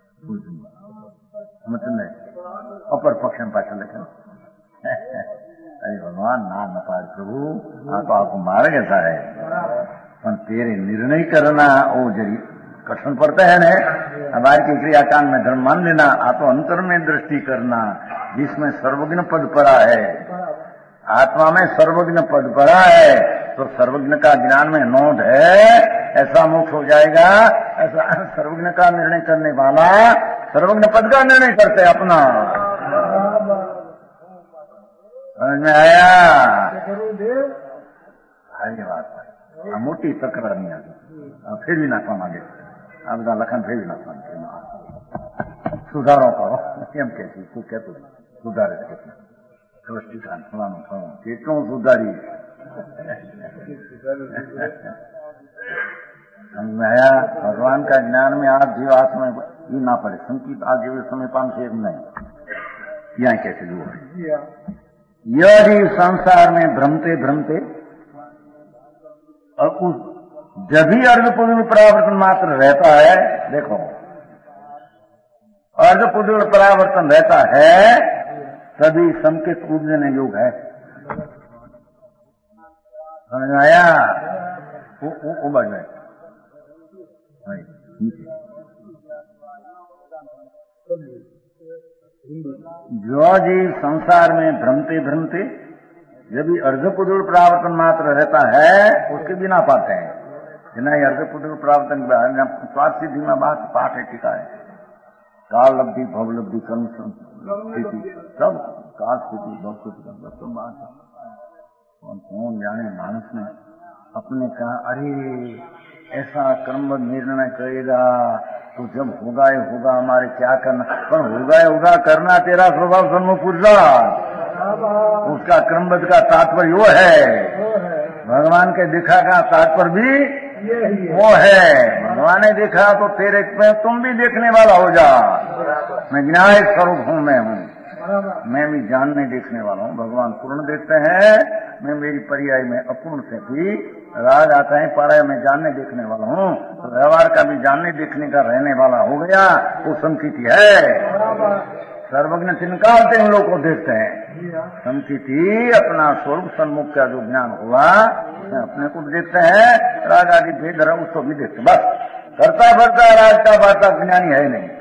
नहीं, अपर पक्ष में पाचल रखे। अरे भगवान ना न पाए प्रभु, हाँ तो आपको मार्ग ऐसा है, पर तेरे निर्णय करना वो जरी कठिन पड़ता है ना। हमारे की क्रियाकांड में धर्म मान लेना, आप तो अंतर में दृष्टि करना, जिसमें सर्वज्ञ पद पड़ा है, आत्मा में सर्वज्ञ पद पड़ा है, तो सर्वज्ञ का ज्ञान में नोट है, ऐसा मोक्ष हो जाएगा। ऐसा सर्वज्ञ का निर्णय करने वाला सर्वज्ञ पद का निर्णय करते अपना। समझ में आया? सारी बात है, मोटी तकरार नहीं आती, फिर भी नाखवा मांगे, आपका लखन फिर भी नाखवा मांगे, सुधारो करो एम कहती तू कहते सुधारे કેટલું સુધારી समझाया। भगवान का ज्ञान में आज जीव आत्मा ये ना पड़े, संकीत आज जीव समय पांच से नहीं। यहाँ कैसे जो है यह जीव संसार में भ्रमते भ्रमते और उस जब भी अर्धपुरुष परावर्तन मात्र रहता है, देखो अर्धपुरुष परावर्तन रहता है तभी संकेत पूजने योग है। समझ में आया? वो वो, वो बढ़ जाए जो जीव संसार में भ्रमते भ्रमते जब भी अर्धपुरुष परावर्तन मात्र रहता है उसके बिना पाते हैं। नहीं अर्धपुरुष परावर्तन स्वार्थ सिद्धि में बात पाठ है, टीका है, काल लब्धि भव लब्धि कर्म स्थिति सब काल स्थिति भव स्थिति सब बात है। कौन जाने मानस ने अपने कहा अरे ऐसा कर्म निर्णय करेगा तो जब होगा ही होगा, हमारे क्या करना, पर होगा ही होगा करना तेरा स्वभाव सन्मुख पुरुषा, उसका क्रमबद्ध का तात्पर्य वो है। भगवान के दिखा का तात्पर्य भी वो है। भगवान ने देखा तो तेरे में तुम भी देखने वाला हो जा। मैं न्याय स्वरूप हूँ, मैं हूँ, मैं भी जानने देखने वाला हूँ। भगवान पूर्ण देखते हैं, मैं मेरी पर्याय में अपूर्ण से भी राग आता है, पाराय में जानने देखने वाला हूँ। तो व्यवहार का भी जानने देखने का रहने वाला हो गया, वो संकीर्ति है। सर्वज्ञ चिन्हकालते उन लोग को देखते हैं। संकीर्ति अपना स्वरूप सन्मुख का जो ज्ञान हुआ उसमें अपने को देखते हैं, राग आदि भेद रहा उसको भी देखते। बस करता भरता राज का वार्ता ज्ञानी है नहीं।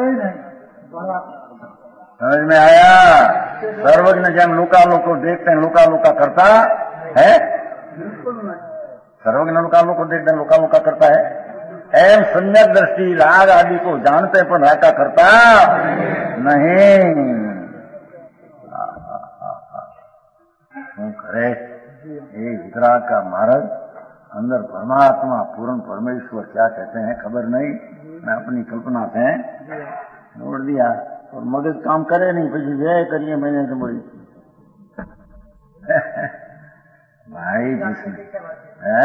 समझ में आया? सर्वज्ञ जन लोका लोग को देखते हैं, लोका लोका करता है। सर्वज्ञ लोका लोग को देखते हैं, लोका लोका करता है। एवं सम्यक दृष्टि राग आदि को जानते पर राका करता नहीं। શું કરે એ વિતરાગ का मार्ग अंदर परमात्मा पूर्ण परमेश्वर क्या कहते हैं खबर नहीं, मैं अपनी कल्पना से जोड़ दिया और मगज काम करे नहीं, પછી व्यय करिए मैंने तो बोली भाई जिसने है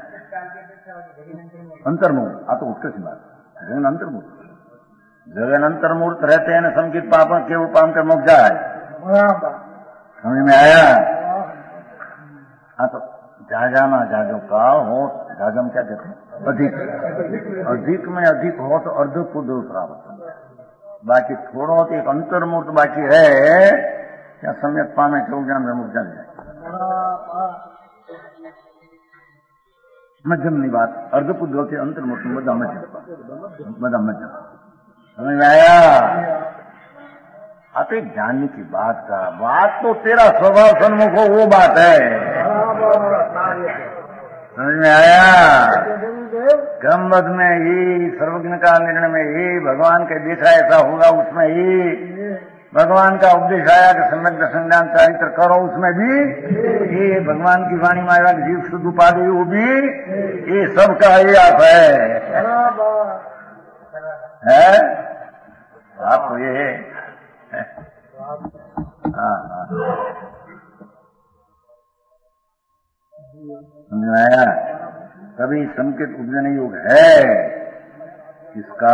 अंतर्मूर्त, आ तो उत्कृष्ट बात, जगन अंतर्मूर्त, जगन अंतर्मूर्त रहते हैं न संकित पाप केवल पाम के मुख जाए। समझ में आया? हाँ तो जाजाना जाजो काल हो, जाजम क्या कहते हैं? अधिक, अधिक में अधिक हो तो अर्ध पुद्र प्राप्त, बाकी थोड़ा हो तो एक अंतर्मूर्त बाकी है, क्या सम्यक पामे केवल ज्ञान में मुख जान जाए। मध्यम ની बात अर्धपुद्र के अंतर्मुख બધા मध्यम બધા मध्यम। समझ में आया? आप एक जानने की बात का, बात तो तेरा स्वभाव सन्मुख हो वो बात है। समझ में आया? क्रमबद्ध में ही सर्वज्ञ का निर्णय में ही भगवान के देखा ऐसा होगा, उसमें ही भगवान का उपदेश आया कि सम्यक दर्शन ज्ञान चरित्र करो, उसमें भी ये भगवान की वाणी में आया कि जीव शुद्ध उपाधि, वो भी ये सबका ये आप है, है? आपको ये है। हाँ हाँ समझ में आया? कभी संकेत उपजन योग है, इसका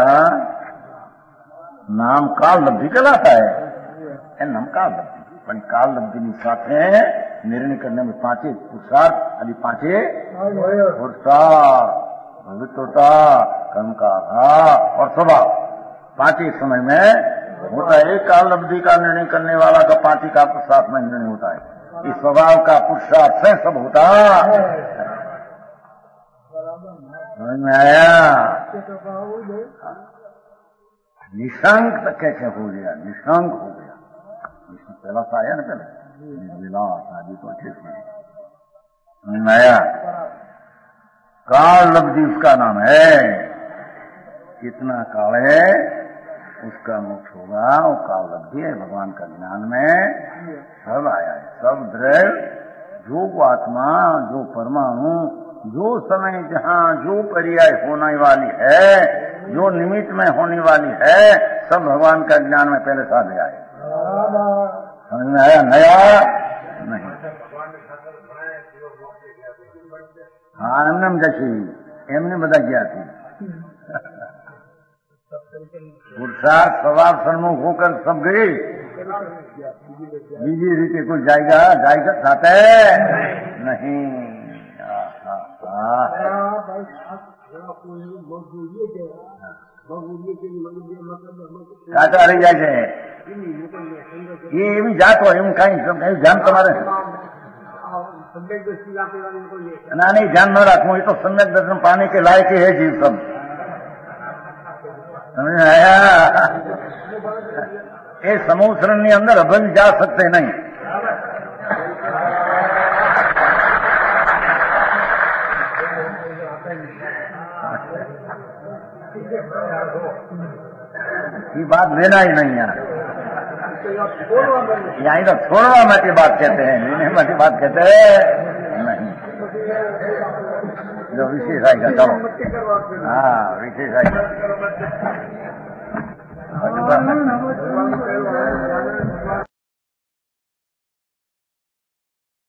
नाम काल लब्धि कहलाता है। नाम काल लब्धि, પણ કાલ લબ્ધિની સાથે નિર્ણય करने में पांचे पुरुषार्थ, अभी पांचे पुरुषार्थ, पवित्रता, कर्म का आधार और स्वभाव, पांचे समय में होता है। काल लब्धि का निर्णय करने वाला का पांची का पुरुषार्थ में निर्णय होता है। इस स्वभाव का पुरुषार्थ से सब होता। समझ में आया? निशंक तक कैसे हो गया, निशंक हो गया। पहला सा आया ना, पहले विलास आदि तो अच्छे से समझ में आया। काल लब्धि उसका नाम है। कितना काल है उसका मोक्ष होगा, वो काल लब्धि है। भगवान का ज्ञान में सब आया है, सब द्रव्य, जो आत्मा, जो परमाणु, जो समय जहाँ जो पर्याय होने वाली है, जो निमित्त में होने वाली है, सब भगवान का ज्ञान में पहले साथ गया है। समझ में आया? नया नहीं। हाँ एमने जैसी एमने बता गया थी। पुरुषार्थ स्वभाव सन्मुख होकर सब गए, बीजी रीति कुछ जाएगा जाएगा चाहते नहीं। કાચા રહી જાય છે એ એવી જાત હોય, એમ કઈ કઈ ધ્યાન તમારે ના નહીં ધ્યાન ન રાખવું, એ તો सम्यक दर्शन पाने के लायक ही है जीव सब। समझ में आया? ये समूह शरण ની અંદર અભલ जा सकते नहीं। ये बात लेना ही नहीं यार, यहाँ तो छोड़वा माटी बात कहते हैं, लेने माटी बात कहते हैं नहीं। जो विशेष आएगा चलो, हाँ विशेष आएगा।